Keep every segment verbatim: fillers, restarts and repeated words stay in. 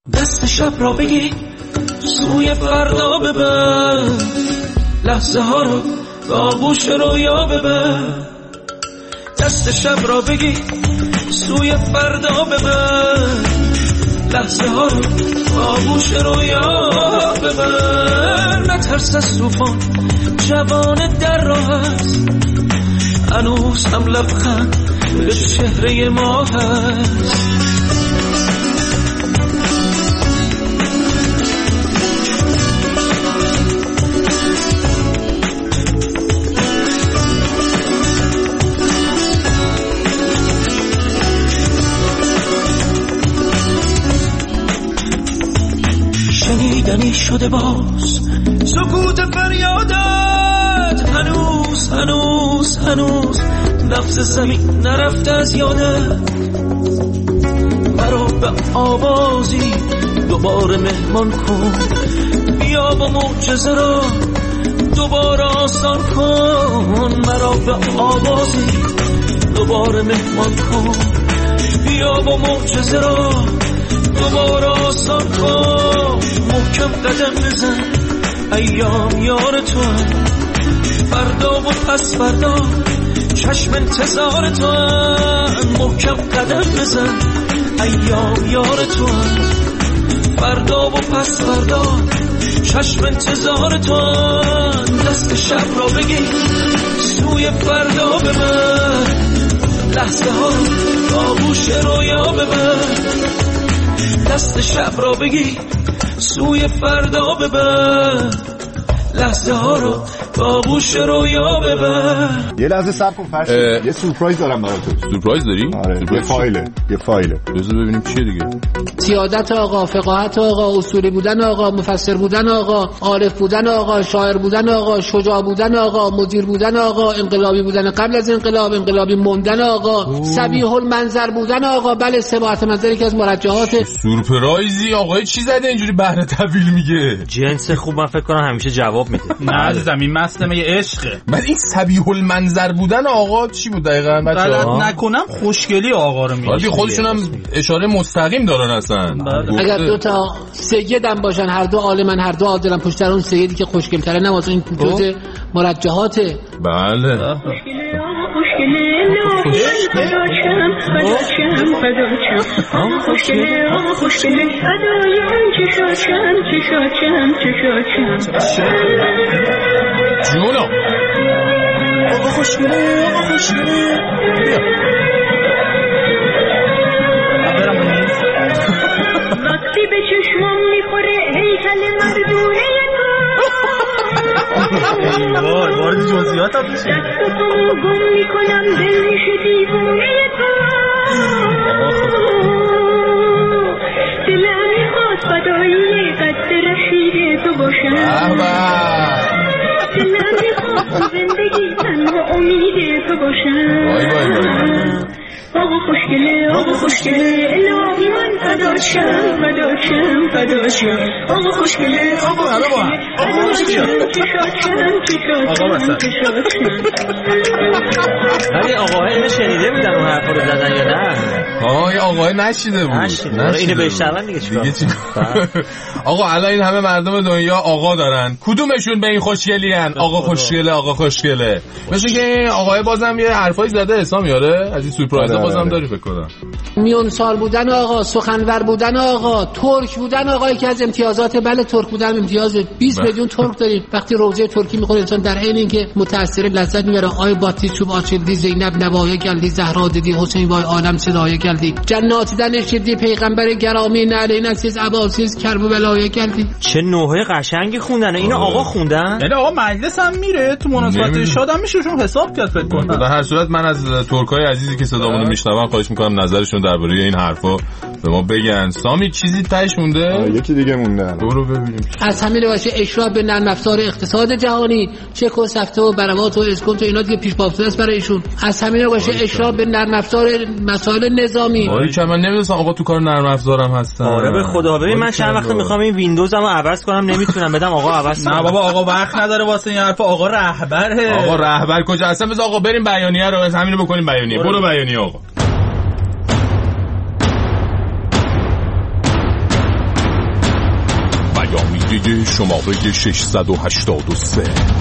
دست شب را بگی سوی فردا ببر، لحظه ها رو به آغوش رویا ببر. دست شب را بگی سوی فردا ببر، لحظه ها رو به آغوش رویا ببر. نترس از طوفان، جوان در راه است، هنوز هم لبخند به چهره ما هست. شنیدنی شده باز سکوت فریادت، هنوز هنوز هنوز نفس زمین نرفته از یادت. مرا به آوازی دوباره مهمان کن، بیا با معجزه را دوباره آسان کن. مرا به آوازی دوباره مهمان کن، بیا با معجزه را دوباره آسان کن. محکم قدم بزن، ایام یار تو هم، فردا و پس فردا چشم انتظار تو هم. محکم قدم بزن، ایام یار تو هم، فردا و پس فردا چشم انتظار تو هم. دست شب را بگی سوی فردا ببر، لحظه ها رو آغوش رویا ببر. دست شب را بگی سوی فردا ببر، لحظه ها رو با آغوش رویا ببر. یه لحظه صبر کن فرشت، یه سورپرایز دارم برای تو. سورپرایز داری؟ آره یه فایله، یه فایله. بذار ببینیم چیه دیگه. سیادت آقا، فقاهت آقا، اصولی بودن آقا، مفسر بودن آقا، عارف بودن آقا، شاعر بودن آقا، شجاع بودن آقا، مدیر بودن آقا، انقلابی بودن قبل از انقلاب، انقلابی موندن آقا، صبیح المنظر بودن آقا. بله سباحت منظر که از مرجحات. سورپرایزی آقا چی زده اینجوری بهره طویل میگه؟ جنس خوب من فکر کنم همیشه جواب میده. نه عزیزم این مسلمه عشقه. من این صبیح المنظر بودن آقا چی بود دقیقاً بچه‌ها؟ غلط نکنم خوشگلی آقا رو میگه. ولی خودشون هم اشاره مستقیم دارن اصلا. اگر دو تا سیدم باشن، هر دو عالمن، هر دو عادلن، پشت سر اون سیدی که خوشگل‌تره نماز این جزء مرجحاته. بله جونو آقا خوشگله، آقا خوشگله. وقتی به چشمم میخوره هیکل مردونه تو، وای وارد جزئیات هم میشه. دستتو گم میکنم دل میشه دیوونه تو، دلم میخواد فدایی قد رشید تو باشم، دلم میخواد زندگی تنها امید تو باشم. آقا خوشگله، آقا خوشگله، الهی من فداشم فداشم فداشم. آقا خوشگله، آقا خوشگله، فداشم چشاشم چشاشم چشاشم. ولی آقاها اینو شنیده بودن اون حرفا رو زدن یا نه؟ آه این آقای نشیده بود. نشیده. اینو بشنون دیگه چیکار؟ آقا الان این همه مردم دنیا آقا دارن، کدومشون به این خوشگلی ان؟ آقا خوشگله، آقا خوشگله. مثل که آقای بازم یه حرفایی زده حسام یاره از این سورپرایز بازم داری فکر کنم. میون سال بودن آقا، سخنور بودن آقا، ترک بودن آقا که از امتیازات. بله ترک بودن امتیاز. بیست میلیون ترک داریم. وقتی روزه ترکی میخوره انسان در عین اینکه متاثر لذت میبره. آی باتی چوب آچیلدی، زینب نوایه گلدی، زهرا دیدی، حسین وای عالم صدای گلدی، جنات دنشیدی، پیغمبر گرامی نعلی نسیز عباسیز کرب و بلایه گلدی. چه نوعه قشنگی خوندن. اینو آقا خوندن؟ یعنی آقا مجلس هم میره تو مناسبت ارشاد هم میشهشون حساب کرد فکر کنم. در هر صورت من از ترکای عزیزی که صدامونو میشنون خواهش میکنم نظرشون درباره این حرفا به ما بگن. سامی چیزی تهش مونده؟ یکی دیگه مونده. برو ببینیم. از همین باشه اشراف به نرم افزار اقتصاد جهانی، چک و سفته و بروات و اسکنت و اینا دیگه پیش پا افتاده است برای ایشون. از همین باشه اشراف به نرم افزار مسائل نظامی. آره که من نمیدونستم آقا تو کار نرم افزارم هستن. آره به خدا ببین من چند وقت میخوام این ویندوزمو عوض کنم نمیتونم بدم آقا عوض کنم. نه بابا آقا وقت نداره واسه این حرف. آقا رهبره. آقا رهبر کجا اصلا؟ بذار آقا بریم بیانیه رو همینو بکنیم بیانیه. برو بیانیه آقا. ایرانی شماره ششصد و هشتاد و سه.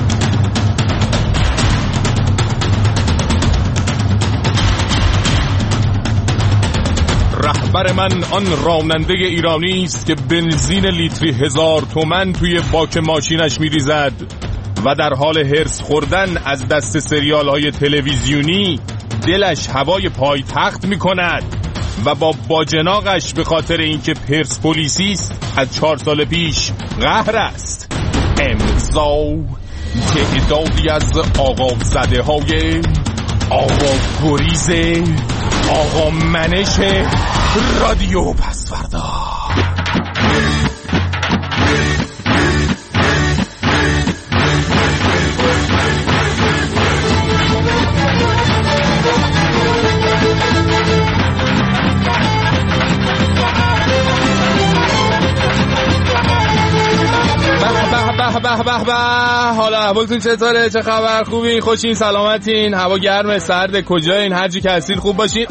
رهبر من آن راننده ایرانی است که بنزین لیتری هزار تومن توی باک ماشینش میریزد و در حال هرس خوردن از دست سریال های تلویزیونی دلش هوای پایتخت میکند و با باجناقش به خاطر اینکه پرسپولیسی است از چهار سال پیش قهر است. امضا تعدادی از آقا زده های آقا گریز آقا منش رادیو پسوردا. به به به، حالا احوالتون چطوره؟ چه خبر؟ خوبین؟ خوشین؟ سلامتین؟ هوا گرمه؟ سرده؟ کجایین؟ هر جی که هستین خوب باشین.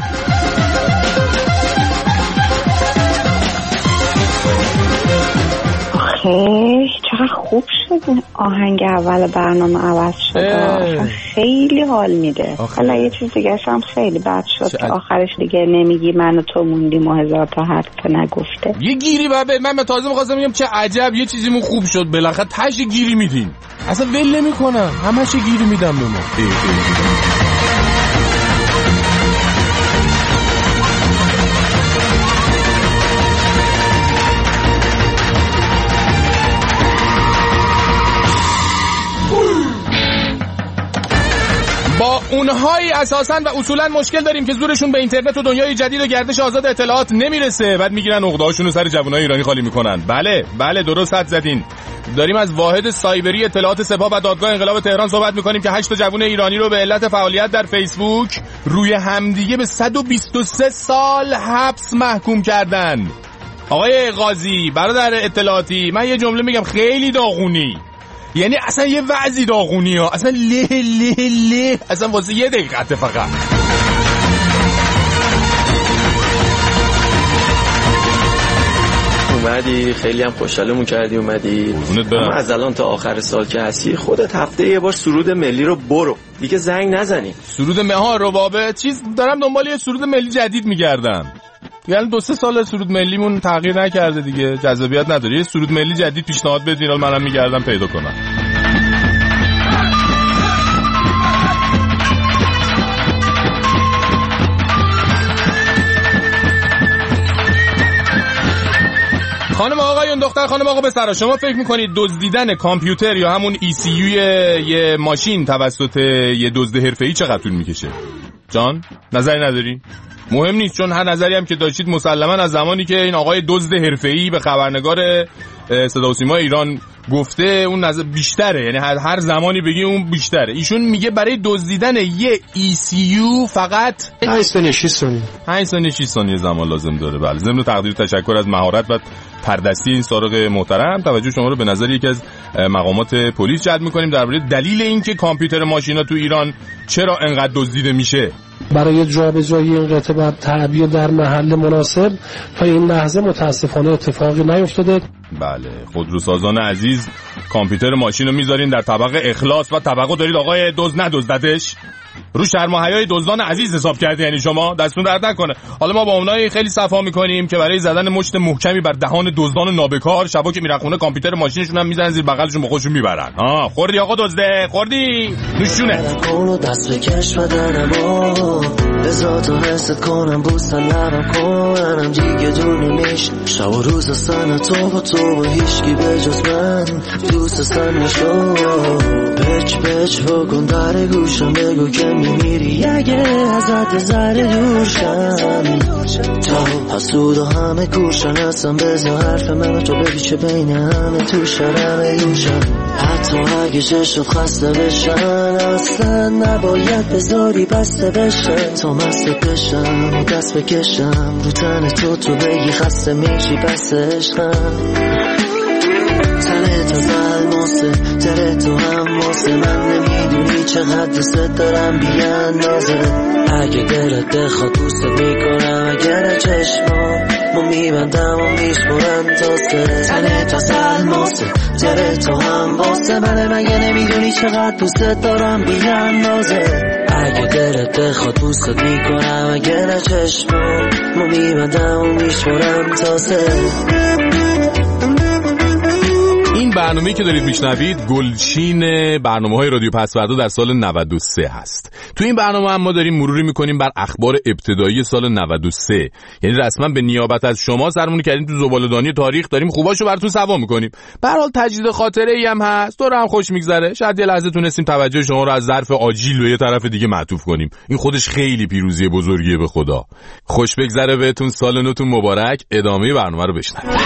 خیلی چقدر خوب شد آهنگ اول برنامه عوض شده، خیلی حال میده. حالا یه چیز دیگه هم خیلی بد شد که آخرش دیگه نمیگی من و تو موندیم و هزار تا حرف نگفته. یه گیری بابه، من به تازه می‌خواستم بگم چه عجب یه چیزیمون خوب شد، بالاخره تاش گیری میدین. اصلا ول نمی‌کنم، همش گیری میدم به ما. ای ای. با اونهایی اساساً و اصولاً مشکل داریم که زورشون به اینترنت و دنیای جدید و گردش آزاد اطلاعات نمیرسه، بعد میگیرن عقده‌هاشون رو سر جوانای ایرانی خالی میکنن. بله بله درست حد زدین. داریم از واحد سایبری اطلاعات سپاه و دادگاه انقلاب تهران صحبت میکنیم که هشت جوان ایرانی رو به علت فعالیت در فیسبوک روی همدیگه به صد و بیست و سه سال حبس محکوم کردن. آقای قاضی برادر اطلاعاتی، من یه جمله میگم خیلی داغونی، یعنی اصلا یه وضعی داغونی ها، اصلا له له له، اصلا واسه یه دقیقه فقط. اومدی خیلی هم خوشحالمون کردی اومدی. اما از الان تا آخر سال که هستی خودت هفته یه بار سرود ملی رو برو، دیگه زنگ نزنی. سرود مها رو بابه چیز دارم دنبال یه سرود ملی جدید میگردم، یعنی دو سه سال سرود ملیمون تغییر نکرده دیگه، جذابیت نداره. یه سرود ملی جدید پیشنهاد بدین، حالا منم میگردم پیدا کنم. خانم آقایون، دختر خانم آقا پسرا، شما فکر میکنید دزدیدن کامپیوتر یا همون ای سی یو یه ماشین توسط یه دزد حرفه‌ای چقدر طول میکشه؟ جان نظری نداری؟ مهم نیست، چون هر نظری هم که داشتید مسلما از زمانی که این آقای دزد حرفه‌ای به خبرنگار صدا و سیما ایران گفته اون نظر بیشتره، یعنی هر هر زمانی بگی اون بیشتره. ایشون میگه برای دزدیدن یه ای سی یو فقط پنج ثانیه شش ثانیه پنج ثانیه شش ثانیه زمان لازم داره. بله، ضمن تقدیر تشکر از مهارت و تردستی این سارق محترم، توجه شما رو به نظر یکی از مقامات پلیس جلب می‌کنیم درباره دلیل اینکه کامپیوتر ماشینا تو ایران چرا انقدر دزدیده میشه. برای جابجایی این قطعه باید تعبیه در محل مناسب، تا این لحظه متاسفانه اتفاقی نیفتاده. بله، خودروسازان عزیز کامپیوتر ماشین رو میذارین در طبق اخلاص و طبقه دارید آقای دزد ندزدتش، رو شرم و حیای دزدان عزیز حساب کرده، یعنی شما دستون درد نکنه. حالا ما با اونایی خیلی صفا میکنیم که برای زدن مشت محکمی بر دهان دزدان نابکار شبا که میرن خونه کامپیوتر ماشینشون هم میزنن زیر بغلشون با خودشون میبرن. ها خوردی آقا دزده، خوردی نوشونه دست بکش بدنمو بذار تو حست کنم بوستن لبم کنم دیگه دونی میش شب و روز سن تو با تو با هیچکی به جز من دوست سن نشو پچ پچ بکن در گوشم بگو که میمیری اگه ازت ذره دورشم تا حسود و همه کورشن هستم بذار حرف من و تو بگی چه بین همه تو شرم یوشم حتی اگه چشت خسته بشن اصلا نباید بذاری بسته بشن تا مست بشم و دست بکشم رو تن تو تو بگی خسته میشی بس عشقم تنه تا زلماسه تره تو هم واسه من نمیدونی چقدر دوست دارم بیان نازه اگه دلت بخواد دوست میکنم اگر چشما ما میبندم و میشمونم تا سه تنه تا زلماسه خاطر تو هم واسه منه، مگه نمیدونی چقدر دوست دارم بی اندازه. اگه دلت بخواد دوستت میکنم، اگه نه چشمم ما میبندم و میشورم تا سه. این برنامه‌ای که دارید میشنوید گلچین برنامه‌های رادیو پسوردا در سال نود و سه هست. تو این برنامه هم ما داریم مروری میکنیم بر اخبار ابتدایی سال نود و سه. یعنی رسما به نیابت از شما سرمون کردیم تو زباله‌دانی تاریخ، داریم خوباشو براتون سوا میکنیم. به هر حال تجدید خاطره‌ای هم هست، دور هم خوش میگذره. شاید یه لحظه تونستیم توجه شما رو از ظرف آجیل به یه طرف دیگه معطوف کنیم. این خودش خیلی پیروزی بزرگیه به خدا. خوش بگذره بهتون، سال نوتون مبارک. ادامه برنامه رو بشنوید.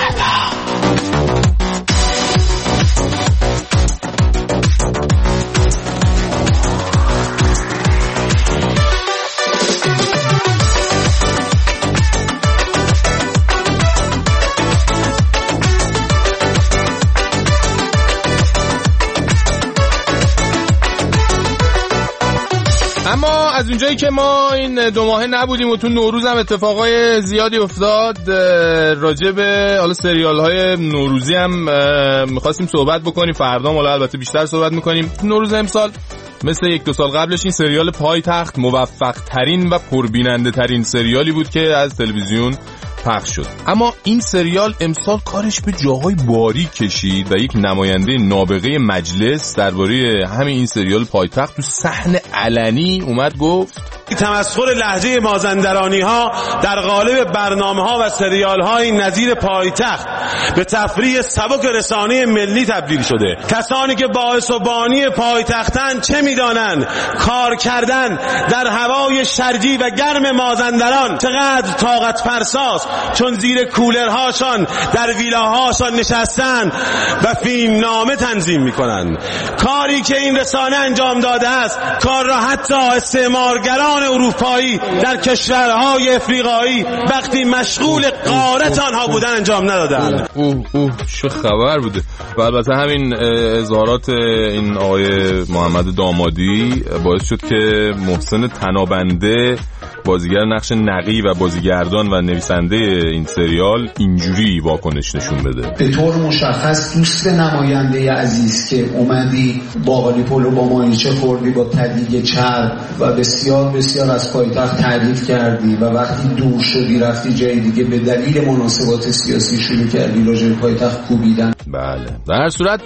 اما از اونجایی که ما این دو ماهه نبودیم و تو نوروز هم اتفاقای زیادی افتاد، راجع به حالا سریال های نوروزی هم میخواستیم صحبت بکنیم. فردا حالا البته بیشتر صحبت میکنیم. نوروز امسال مثل یک دو سال قبلش این سریال پایتخت موفق ترین و پربیننده ترین سریالی بود که از تلویزیون پخش شد. اما این سریال امسال کارش به جاهای باریک کشید و یک نماینده نابغه مجلس درباره همین این سریال پایتخت تو صحن علنی اومد گفت تمسخر لهجه مازندرانی ها در قالب برنامه ها و سریال های نظیر پایتخت به تفریح سبک رسانه ملی تبدیل شده. کسانی که باعث و بانی پایتختن چه میدانند کار کردن در هوای شرجی و گرم مازندران چقدر طاقت فرساست، چون زیر کولرهاشان در ویلاهاشان نشستن و فیلم نامه تنظیم میکنند. کاری که این رسانه انجام داده است، کار را حتی استعمارگران اروپایی در کشورهای افریقایی وقتی مشغول غارت آنها بودن انجام ندادند. اوه اوه چه خبر بوده. و البته همین اظهارات این آقای محمد دامادی باعث شد که محسن تنابنده، بازیگر نقش نقی و بازیگردان و نویسنده این سریال، اینجوری واکنش نشون بده. به طور مشخص دوست نماینده عزیز که اومدی باقالی پلو با ماهیچه خوردی با تدیگ چرب و بسیار بسیار از پایتخت تعریف کردی و وقتی دور شدی رفتی جای دیگه به دلیل مناسبات سیاسی شروع کردی راجع به پایتخت کوبیدن. بله در هر صورت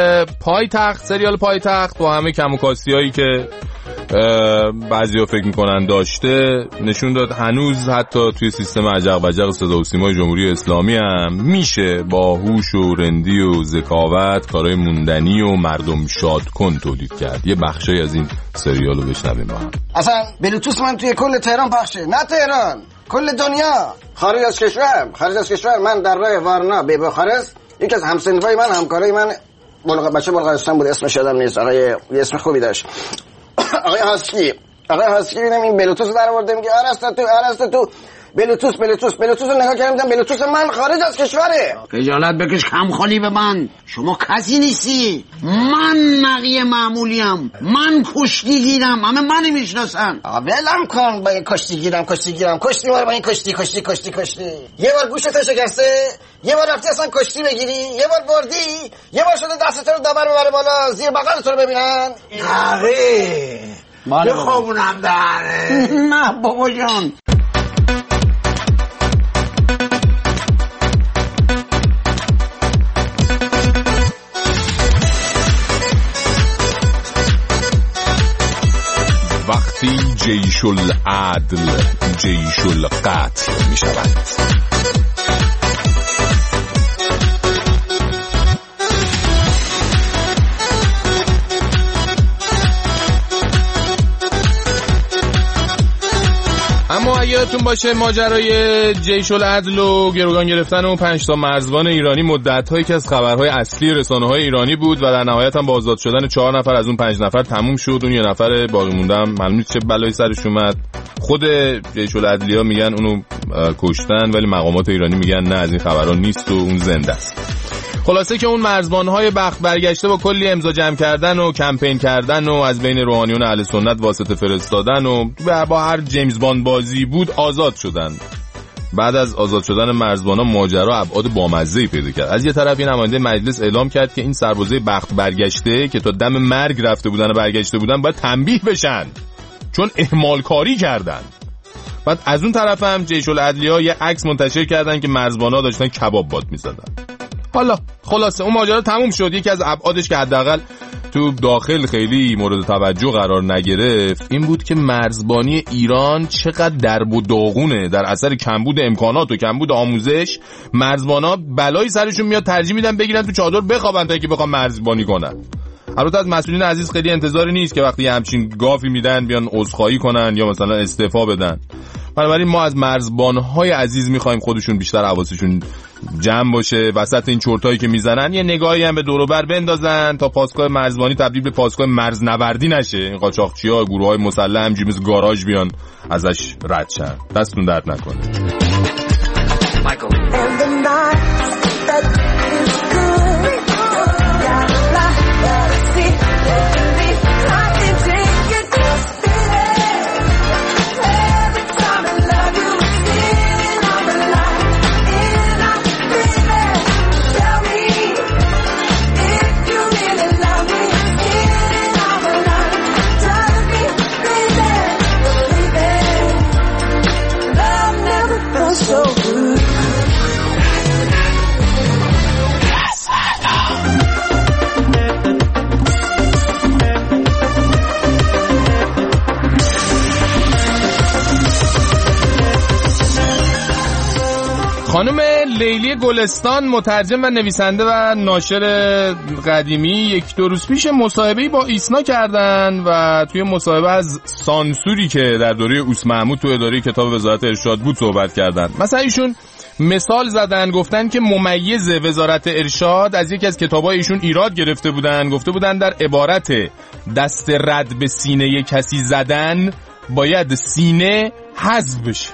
پایتخت، سریال پایتخت با همه کم و کاستی‌هایی که بعضیا فکر میکنن داشته، نشون داد هنوز حتی توی سیستم عجق و عجق صدا و سیمای جمهوری اسلامی هم میشه با هوش و رندی و ذکاوت کارهای موندنی و مردم شاد کن تولید کرد. یه بخشی از این سریالو بشنویم با هم. اصلا بلوتوس من توی کل تهران پخشه، نه تهران، کل دنیا، خارج از کشور، خارج از کشور. من در راه وارنا به بخارست، یکی از همسنفای من، همکارای من، بلغ بچه بلغارستان بود، اسمش یادم نیست، آقای اسم خوبی داشت، آقای هاسکی. آقای هاسکی دیدم این بلوتوس در آورده، میگه آرستا تو آرستا تو بلوتوس بلوتوس بلوتوس رو نگاه کردم، بلوتوس من خارج از کشوره. خجالت بکش کمخالی به من، شما کسی نیستی، من نقی معمولیم، من کشتی گیرم، همه منی میشناسن. ولم کن با این کشتی گیرم کشتی گیرم کشتی ما با این کشتی کشتی کشتی کشتی. یه بار گوشت شکسته، یه بار رفتی اصلا کشتی بگیری، یه بار بردی، یه بار شده دستت رو دبر ببره بالا زیر بغلت رو ببینن. آره بخوابونم داره. نه بابا جان. وقتی جیش العدل جیش القتل می شود. اما اگه یادتون باشه ماجرای جیش العدل و گروگان گرفتن اون پنج تا مرزبان ایرانی مدت‌هایی که از خبرهای اصلی رسانه‌های ایرانی بود و در نهایت هم با آزاد شدن چهار نفر از اون پنج نفر تموم شد. اون یه نفر باقی مونده هم معلوم نیست چه بلایی سرش اومد. خود جیش العدلیا میگن اونو کشتن، ولی مقامات ایرانی میگن نه، از این خبرها نیست و اون زنده است. خلاصه که اون مرزبان‌های بخت برگشته با کلی امضا جمع کردن و کمپین کردن و از بین روحانیون اهل سنت واسطه فرستادن و با هر جیمز باند بازی بود آزاد شدن. بعد از آزاد شدن مرزبانا ماجرا ابعاد بامزه‌ای پیدا کرد. از یه طرف این نماینده مجلس اعلام کرد که این سربازای بخت برگشته که تا دم مرگ رفته بودن و برگشته بودن باید تنبیه بشن چون اهمال کاری کردن. بعد از اون طرف هم جیش العدلیه یه عکس منتشر کردن که مرزبانا داشتن کباب باد می‌زدن. حالا خلاصه اون ماجرا تموم شد. یکی از ابعادش که حداقل تو داخل خیلی مورد توجه قرار نگرفت این بود که مرزبانی ایران چقدر درب و داغونه. در اثر کمبود امکانات و کمبود آموزش مرزبانا بلایی سرشون میاد ترجیح میدن بگیرن تو چادر بخوابن تا اینکه بخوام مرزبانی کنن. البته از مسئولین عزیز خیلی انتظاری نیست که وقتی همچین گافی میدن بیان عذرخواهی کنن یا مثلا استعفا بدن. بنابراین ما از مرزبانهای عزیز میخوایم خودشون بیشتر حواسشون جمع باشه، وسط این چرتایی که میزنن یه نگاهی هم به دور و بر بندازن تا پاسگاه مرزبانی تبدیل به پاسگاه مرزنوردی نشه. این قاچاقچی‌ها گروه‌های مسلح همینجوری مثل گاراژ بیان ازش رد شن. دستتون درد نکنه. خانم لیلی گلستان مترجم و نویسنده و ناشر قدیمی یک دو روز پیش مصاحبه‌ای با ایسنا کردن و توی مصاحبه از سانسوری که در دوره اوس محمود تو اداره کتاب وزارت ارشاد بود صحبت کردن. مثلا ایشون مثال زدن، گفتن که ممیز وزارت ارشاد از یکی از کتابای ایشون ایراد گرفته بودن، گفته بودن در عبارت دست رد به سینه کسی زدن باید سینه حذف بشه.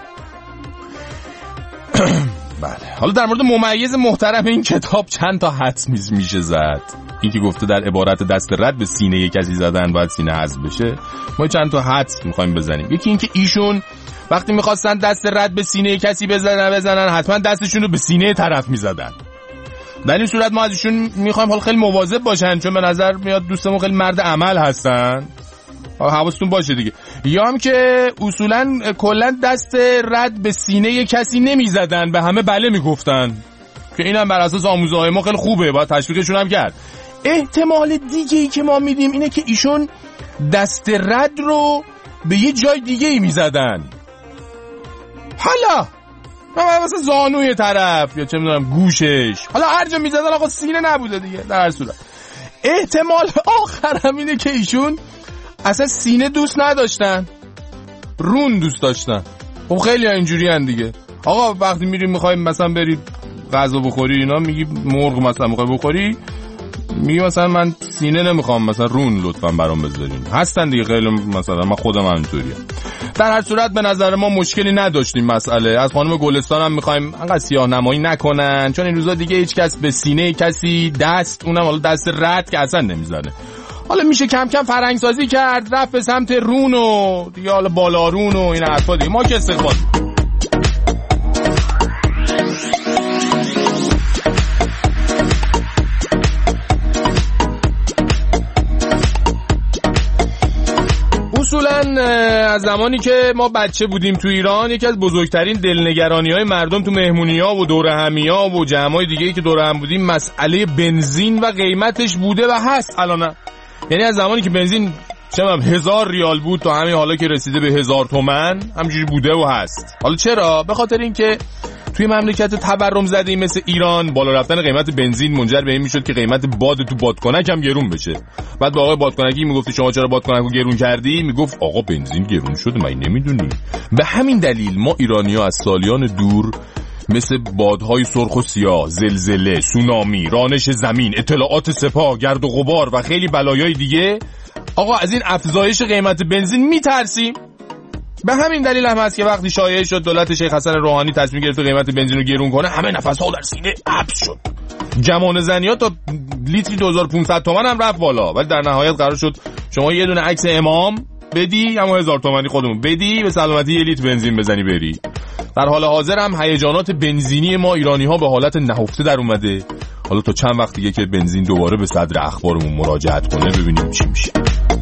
بله. حالا در مورد ممیز محترم این کتاب چند تا حدس میشه زد. این که گفته در عبارت دست رد به سینه کسی زدن باید سینه حذف بشه، ما چند تا حدس میخوایم بزنیم. یکی این که ایشون وقتی میخواستن دست رد به سینه کسی بزنن بزنن حتما دستشون رو به سینه طرف میزدن. در این صورت ما ازشون میخوایم حالا خیلی مواظب باشن، چون به نظر میاد دوستمون خیلی مرد عمل هستن. حواستون باشه دیگه. یا هم که اصولا کلا دست رد به سینه کسی نمیزدن، به همه بله میگفتن، که اینم بر اساس آموزه‌های ما خیلی خوبه، باید تشویقشون هم کرد. احتمال دیگه ای که ما میدیم اینه که ایشون دست رد رو به یه جای دیگه ای میزدن. حالا مثلا زانوی طرف یا چه میدونم گوشش، حالا هر جا میزدن آقا سینه نبوده دیگه. در هر صورت احتمال آخرم اینه که ایشون اصلا سینه دوست نداشتن، رون دوست داشتن. خب خیلی ها اینجوری هن دیگه. آقا وقتی میریم میخوایم مثلا برید غذا بخوری اینا، میگی مرغ مثلا میخوای بخوری، میگی مثلا من سینه نمیخوام، مثلا رون لطفا برام بذارین. هستن دیگه خیلی، مثلا من خودم همینطوریم. در هر صورت به نظر ما مشکلی نداشتیم مسئله. از خانم گلستان هم میخوایم انقدر سیاه نمایی نکنن، چون این روزا دیگه هیچ کس به سینه کسی دست، اونم حالا دست رد که اصلا نمیزنه. حالا میشه کم کم فرهنگ سازی کرد، رفت به سمت رون و دیگه حالا بالا رون و این حرفا دیگه. ما که استقبال اصولا از زمانی که ما بچه بودیم تو ایران، یکی از بزرگترین دلنگرانی‌های مردم تو مهمونی‌ها و دور همی‌ها و جمع‌های دیگه‌ای که دور هم بودیم مسئله بنزین و قیمتش بوده و هست الان. یعنی از زمانی که بنزین چمم هزار ریال بود تا همین حالا که رسیده به هزار تومن همینجوری بوده و هست. حالا چرا؟ به خاطر اینکه توی مملکت تورم زده مثل ایران بالا رفتن قیمت بنزین منجر به این میشد که قیمت باد تو بادکنک هم گرون بشه. بعد به آقای بادکنکی میگفت شما چرا بادکنکو گرون کردی؟ میگفت آقا بنزین گرون شده، من نمیدونی. به همین دلیل ما ایرانی‌ها از سالیان دور مثل بادهای سرخ و سیاه، زلزله، سونامی، رانش زمین، اطلاعات سپاه، گرد و غبار و خیلی بلایای دیگه آقا از این افزایش قیمت بنزین میترسیم. به همین دلیل هم هست که وقتی شایعه شد دولت شیخ حسن روحانی تصمیم گرفت قیمت بنزین رو گرون کنه، همه نفس‌ها در سینه حبس شد. جمان زنی‌ها تا لیتری دو هزار و پانصد تومان هم رفت بالا. ولی در نهایت قرار شد شما یه دونه عکس امام بدی اما هزار تومانی خودمون بدی به سلامتی یه لیتر بنزین بزنی بری. در حال حاضر هم هیجانات بنزینی ما ایرانی ها به حالت نهفته در اومده. حالا تا چند وقت دیگه که بنزین دوباره به صدر اخبارمون مراجعت کنه ببینیم چی میشه.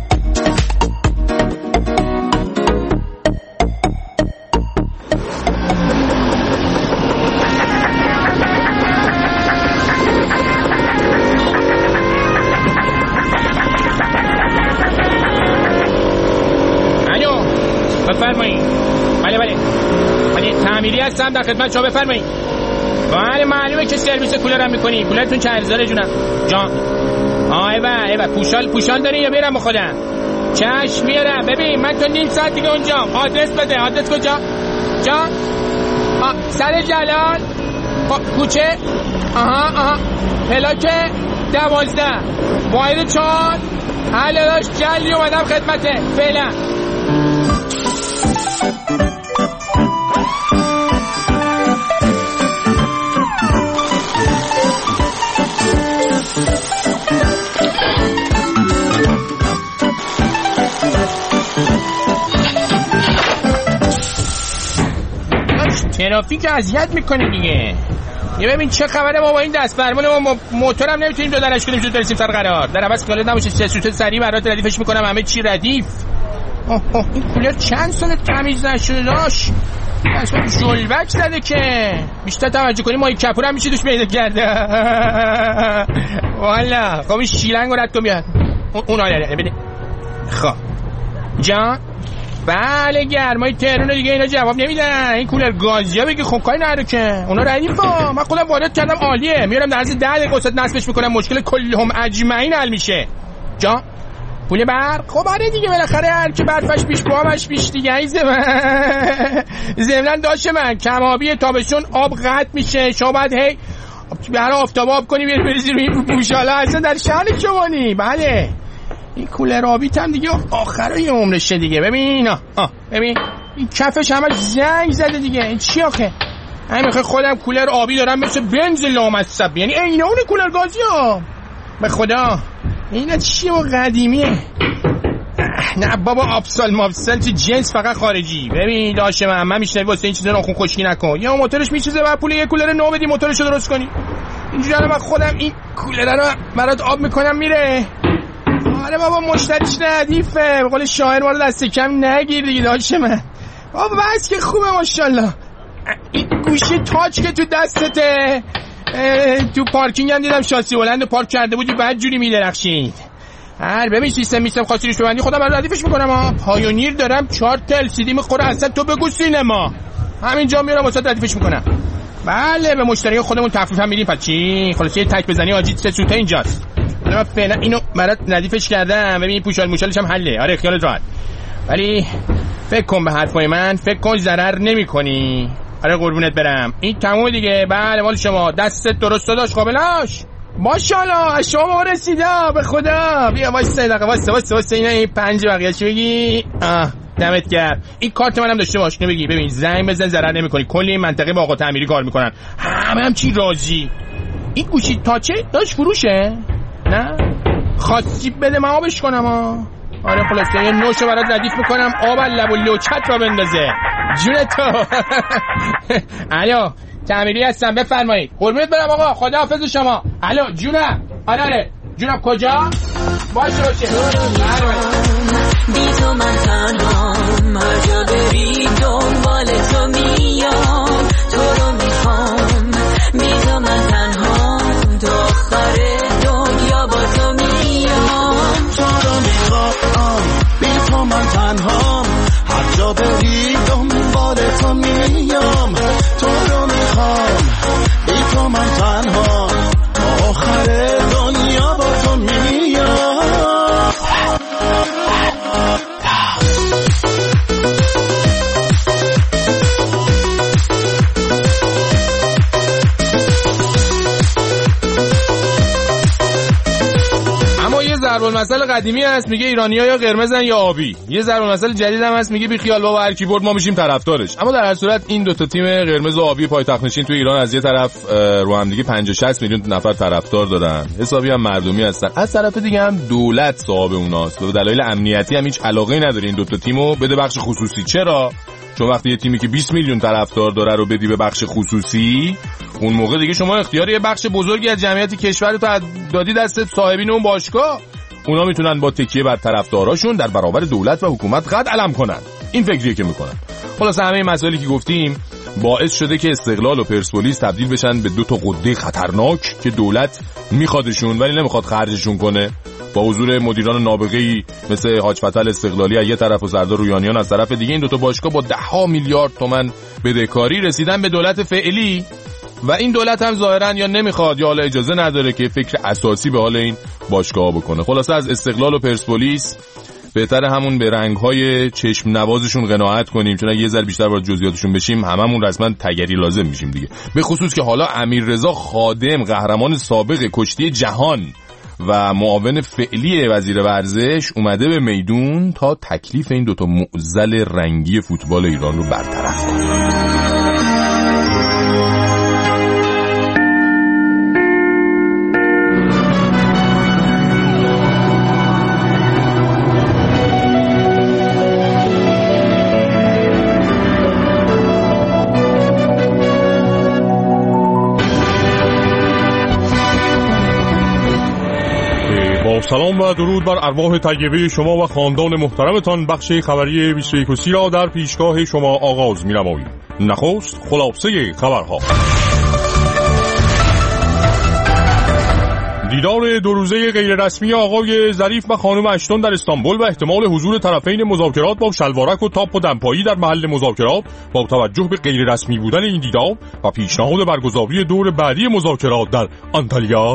بفرمایید. بله بله بله تعمیری هستم در خدمت شما بفرمایید. بله معلومه که سرویس کولر هم میکنی. کولرتون چند هزاره جونم جان؟ آه ایوه ایوه پوشال پوشال داری یا بیارم بخودم؟ چشم میارم. ببین من تو نیم ساعت دیگه اونجا. آدرس بده. آدرس کجا؟ جان؟ آه سر جلال کوچه آها آها پلاک دوازده واحد چهار. حالا داشت جلی اومدم خدمته فعلا. ترافیک اذیت میکنه دیگه. یه ببین چه خبره ما با این دست فرمون ما موتورم نمیتونیم دو درش کنیم زود برسیم سر قرار. در عوض کالت نباشه سه سوت سریع برات ردیفش میکنم همه چی ردیف. اوه اوه این کولر چند سال تمیز نشده داشت. اصلا جلبک زده که بیشتر توجه کنیم ما این کپور هم میشه دوش پیدا کرده. والا خب این شیلنگ رو رد کن بیاد اون آره بده. خب جان بله گرمای تهران دیگه اینا جواب نمیدن. این کولر گازیا بگی خب کاری نداره که اونا ردیفا. من خودم وارد کردم عالیه. میارم در از ده دقیقه وسط نصبش میکنم مشکل کلهم اجمعین حل میشه. جان پول برق خب آره دیگه بالاخره هر کی برفش پیش بوامش پیش دیگه. ای زمن زمنان داشه من کمابی تابستون آب قطع میشه. شما باید هی برای آفتاب آب کنی بیاری بریزی روی این پوشالا اصلا در شأن شمانی. بله این کولر آبیت هم دیگه آخرای عمرشه دیگه. ببین آه ببین این کفش همش زنگ زده دیگه. این چی آخه؟ من میخوام خودم کولر آبی دارم مثل بنز لامصب یعنی عین اون کولر گازی ها. به خدا اینا چیه و قدیمیه. نه بابا آبسال مابسال چه جنس فقط خارجی. ببین داشه من من میشنوی واسه این چیزا ناخون خشکی نکن. یا موتورش میچیزه بعد پول یه کولر نو بدی موتورشو درست کنی. اینجوری الان من خودم این کولر رو برات آب میکنم میره. آره بابا مشتریش ردیفه. به قول شاعر ما رو دست کم نگیر دیگه داشه من. بابا بس که خوبه ماشاءالله. این گوشی تاچ که تو دستته تو پارکینگ هم دیدم شاسی بلند پارک کرده بودی بعد جوری میدرخشید. هر ببین سیستم میستم خاصی روش ببندی خودم من ردیفش میکنم ها. پایونیر دارم چهار تا ال سی دی میخوره اصلا تو بگو سینما. همینجا میارم واسه ردیفش میکنم. بله به مشتری خودمون تخفیف هم میدیم. پس چی خلاصه یه تک بزنی آجیت سه سوته اینجاست. من فعلا اینو برات ردیفش کردم. ببین پوشال موشالش هم حله. آره خیالت راحت. ولی فکر کن به حرفای من فکر کن ضرر نمیکنی. آره قربونت برم این تموم دیگه. بله مال شما دستت درست داشت قابلاش ماشاءالله از شما ما رسیده به خدا. بیا واسه دقیقه واسه واسه واسه اینا این پنج بقیه چی بگی. آه دمت گرم. این کارت منم داشته باش نمیگی. ببین زنگ بزن ضرر نمیکنی. کلی این منطقه با آقا تعمیری کار میکنن همه هم چی راضی. این گوشی تاچه داش فروشه نه خاصی بده من آبش کنم ها. آره خلاصه یه نوشو برات ردیف میکنم آب لب و لوچت را بندازه جون تو. الو تعمیری هستم بفرمایید. قربونت برم آقا خداحافظ شما. الو جونم آره آره جونم کجا باشه باشه. بی تو من تنهام هر جا بری دنبال تو میام. تو رو میخوام بی تو من تنهام تا آخر دنیا با تو میام. تو رو میخوام بی تو من تنهام هر جا بری دنبال تو میام. تو رو میخوام بی تو من تنهام تا آخر دنیا با تو میام. المثل قدیمی هست میگه ایرانی‌ها یا قرمزن یا آبی. یه ضرب المثل جدید هم هست میگه بی خیال بابا هر کی برد ما میشیم طرفدارش. اما در هر صورت این دو تا تیم قرمز و آبی پایتخت نشین تو ایران از یه طرف رو هم دیگه پنجاه شصت میلیون نفر طرفدار دارن. حسابی هم مردمی هستن. از طرف دیگه هم دولت صاحب اوناست. به دلایل امنیتی هم هیچ علاقه‌ای نداره این دو تا تیمو بده بخش خصوصی. چرا؟ چون وقتی یه تیمی که بیست میلیون طرفدار داره رو بدی به بخش خصوصی، اون موقع دیگه شما اختیار یه بخش بزرگی از جمعیت کشور رو دادی دست صاحبین اون باشگاه. اونا میتونن با تکیه بر طرفداراشون در برابر دولت و حکومت قد علم کنن. این فکریه که میکنن. خلاص همه این مسائلی که گفتیم باعث شده که استقلال و پرسپولیس تبدیل بشن به دو تا قده خطرناک که دولت میخوادشون ولی نمیخواد خرجشون کنه. با حضور مدیران نابغه‌ای مثل حاج فتح استقلالی از یه طرف و سردار رویانیان از طرف دیگه، این دو تا باشگاه با ده ها میلیارد تومان بدهکاری رسیدن به دولت فعلی و این دولت هم ظاهرا یا نمیخواد یا حالا اجازه نداره که فکر اساسی به حال این باشگاه بکنه. خلاصه از استقلال و پرسپولیس بهتره همون به رنگ‌های چشم نوازشون قناعت کنیم، چون اگه یه ذره بیشتر وارد جزئیاتشون بشیم هممون رسما تگری لازم میشیم دیگه. به خصوص که حالا امیررضا خادم قهرمان سابق کشتی جهان و معاون فعلی وزیر ورزش اومده به میدون تا تکلیف این دوتا معضل رنگی فوتبال ایران رو برطرف کنه. سلام و درود بر ارواح طیبه شما و خاندان محترمتان. بخش خبری بیست و یک و سی را در پیشگاه شما آغاز می‌نماییم. نخست خلاصه خبرها. دیدار دو روزه غیر رسمی آقای ظریف و خانم اشتون در استانبول و احتمال حضور طرفین مذاکرات با شلوارک و تاپ و دمپایی در محل مذاکرات با توجه به غیر رسمی بودن این دیدار و پیشنهاد برگزاری دور بعدی مذاکرات در آنتالیا.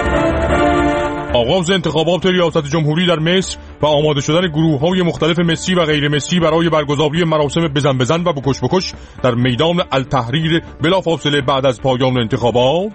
آغاز انتخابات ریاست جمهوری در مصر و آماده شدن گروه‌های مختلف مسی و غیر مسی برای برگزاری مراسم بزن بزن و بکش بکش در میدان التحریر بلافاصله بعد از پایان انتخابات.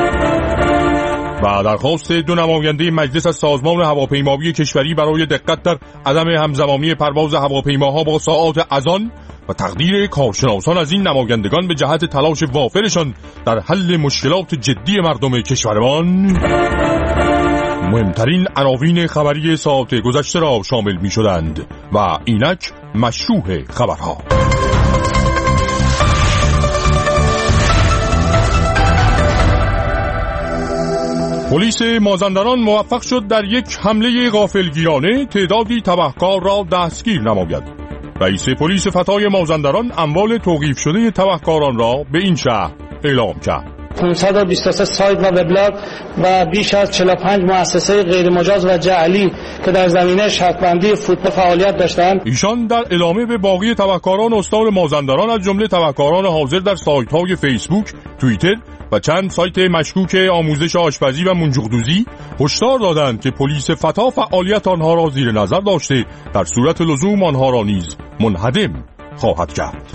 و درخواست دو نماینده مجلس از سازمان هواپیمایی کشوری برای دقت در عدم همزمانی پرواز هواپیماها با ساعات اذان و تقدیر کارشناسان از این نمایندگان به جهت تلاش وافرشان در حل مشکلات جدی مردم کشورمان مهمترین عناوین خبری ساعت گذشته را شامل می شدند و اینک مشروع خبرها. پلیس مازندران موفق شد در یک حمله غافلگیرانه تعدادی تبهکار را دستگیر نماید. رئیس پلیس فتای مازندران اموال توقیف شده تبهکاران را به این شهر اعلام کرد. پانصد و بیست و سه سایت و وبلاگ و بیش از چهل و پنج مؤسسه غیر مجاز و جعلی که در زمینه شرطبندی فوتبال فعالیت داشتند. ایشان در اعلامیه به باقی تبهکاران استان مازندران از جمله تبهکاران حاضر در سایت‌های فیسبوک، توییتر و چند سایت مشکوک آموزش آشپزی و منجوقدوزی هشدار دادند که پلیس فتا فعالیت آنها را زیر نظر داشته در صورت لزوم آنها را نیز منهدم خواهد کرد.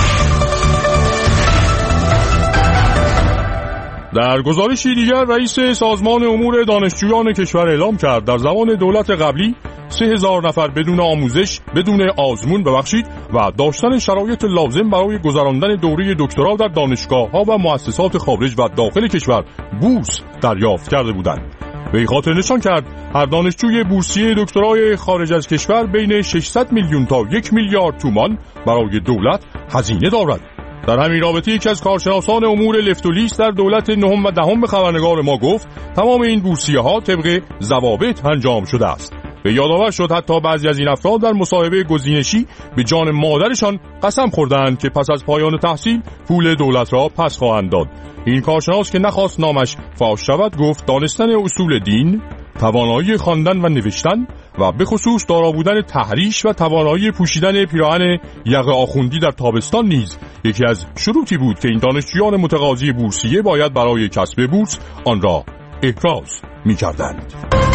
در گزارشی دیگر رئیس سازمان امور دانشجویان کشور اعلام کرد در زمان دولت قبلی سه هزار نفر بدون آموزش، بدون آزمون ببخشید و داشتن شرایط لازم برای گذراندن دوره دکترا در دانشگاه‌ها و مؤسسات خارج و داخل کشور بورس دریافت کرده بودند. به خاطر نشان کرد هر دانشجوی بورسیه دکترای خارج از کشور بین ششصد میلیون تا یک میلیارد تومان برای دولت هزینه دارد. در همین رابطه یکی از کارشناسان امور لفت و لیست در دولت نهم و دهم به خبرنگار ما گفت تمام این بورسیه ها طبق ضوابط انجام شده است. به یادآور شد حتی بعضی از این افراد در مصاحبه گزینشی به جان مادرشان قسم خوردند که پس از پایان تحصیل پول دولت را پس خواهند داد. این کارشناس که نخواست نامش فاش شود گفت دانستن اصول دین، توانایی خواندن و نوشتن و به خصوص دارا بودن تحریش و توانایی پوشیدن پیراهن یقه آخوندی در تابستان نیز یکی از شروطی بود که این دانشجویان متقاضی بورسیه باید برای کسب بورس آن را احراز می‌کردند.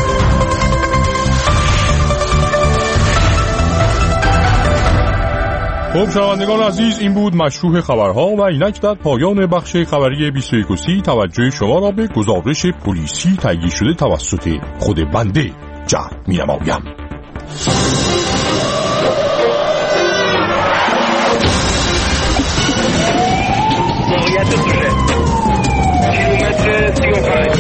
خب شنوندگان عزیز، این بود مشروع خبرها و اینک در پایان بخش خبری بیست و یک و سی توجه شما را به گزارش پلیسی تهیه شده توسط خود بنده موجه می نمایم. موقعیت دوشه کیلومتر سی و پنج.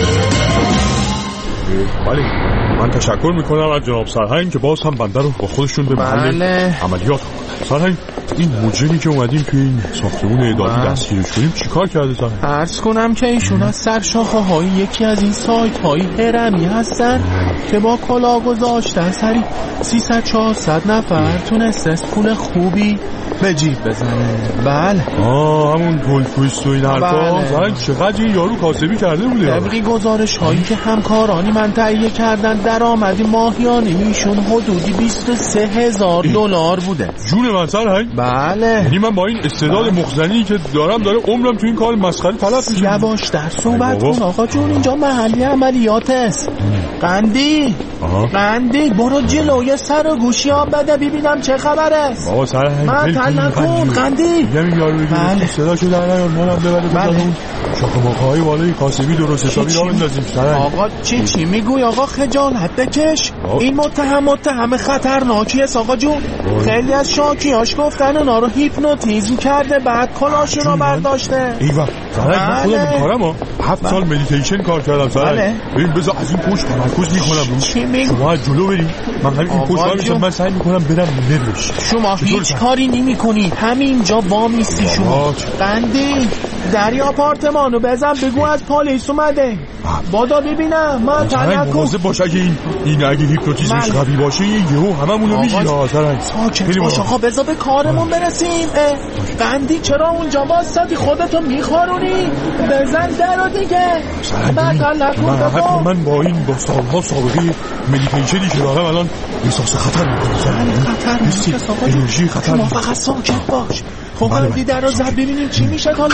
بله من تشکر میکنم از جناب سرهنگ که باز هم بنده رو با خودشون به محل بله. عملیات آوردن. سرهنگ این مجرمی که اومدیم توی این ساختمون اداری دستگیرش کنیم چیکار کرده سرهنگ؟ عرض کنم که ایشون از سرشاخه های یکی از این سایت های هرمی هستن که با کلاه گذاشتن سری سیصد چهارصد نفر تونست پول خوبی به جیب بزنه. بله آه همون گل تویست و این حرفا. سرهنگ چقدر این یارو کاسبی کرده بوده؟ طبقی گزارش هایی که همکارانی من تهیه کردن درآمد ماهیانه ایشون حدودی بیست و سه هزار دلار بوده. جون من سرهنگ؟ بله. یعنی من با این استعداد بله. مخزنی که دارم داره عمرم تو این کار مسخره تلف میشه. یواش در صحبت کن آقا جون، اینجا محلی عملیات است. قندی آه. قندی برو جلوی سر و گوشی ها بده ببینم چه خبر است. بابا سرهنگ من نکن قندی. میگم یارو بگیر صداشو در نیار مونم ببره بزنم شاخه ماخه‌های بالای کاسبی درست حسابی راه بندازیم. آقا چی چی میگوی آقا؟ خجالت بکش. این متهم متهم خطرناکی است آقا جون. خیلی از شاکیاش گفتن اونا رو هیپنوتیزم کرده بعد کلاشون رو برداشته. ایوا سرهنگ من خودم این کارم ها هفت سال مدیتیشن کار کردم سرهنگ. ببین بذار از این پشت تمرکز میکنم روش. شما از جلو بریم من همین این پشت وایسم من سعی میکنم برم نروش. شما هیچ کاری نمی‌کنی همینجا وامیستی شما. قندی در آپارتمانو بزن بگو از پلیس اومده. بادا ببینم من تنها مواظب باش اگه این این اگه هیپنوتیزمش قوی باشه یهو هممونو میگیره. ساکت باش آقا بذار به کارمون برسیم. قندی چرا اونجا واسطی خودتو میخارونی؟ بزن درو دیگه. من من با این با سالها سابقه مدیتیشنی که دارم الان احساس خطر میکنم. خطر نیست انرژی خطر نیست. خب فقط ساکت باش. خب قندی در رو زد ببینیم چی میشه. حالا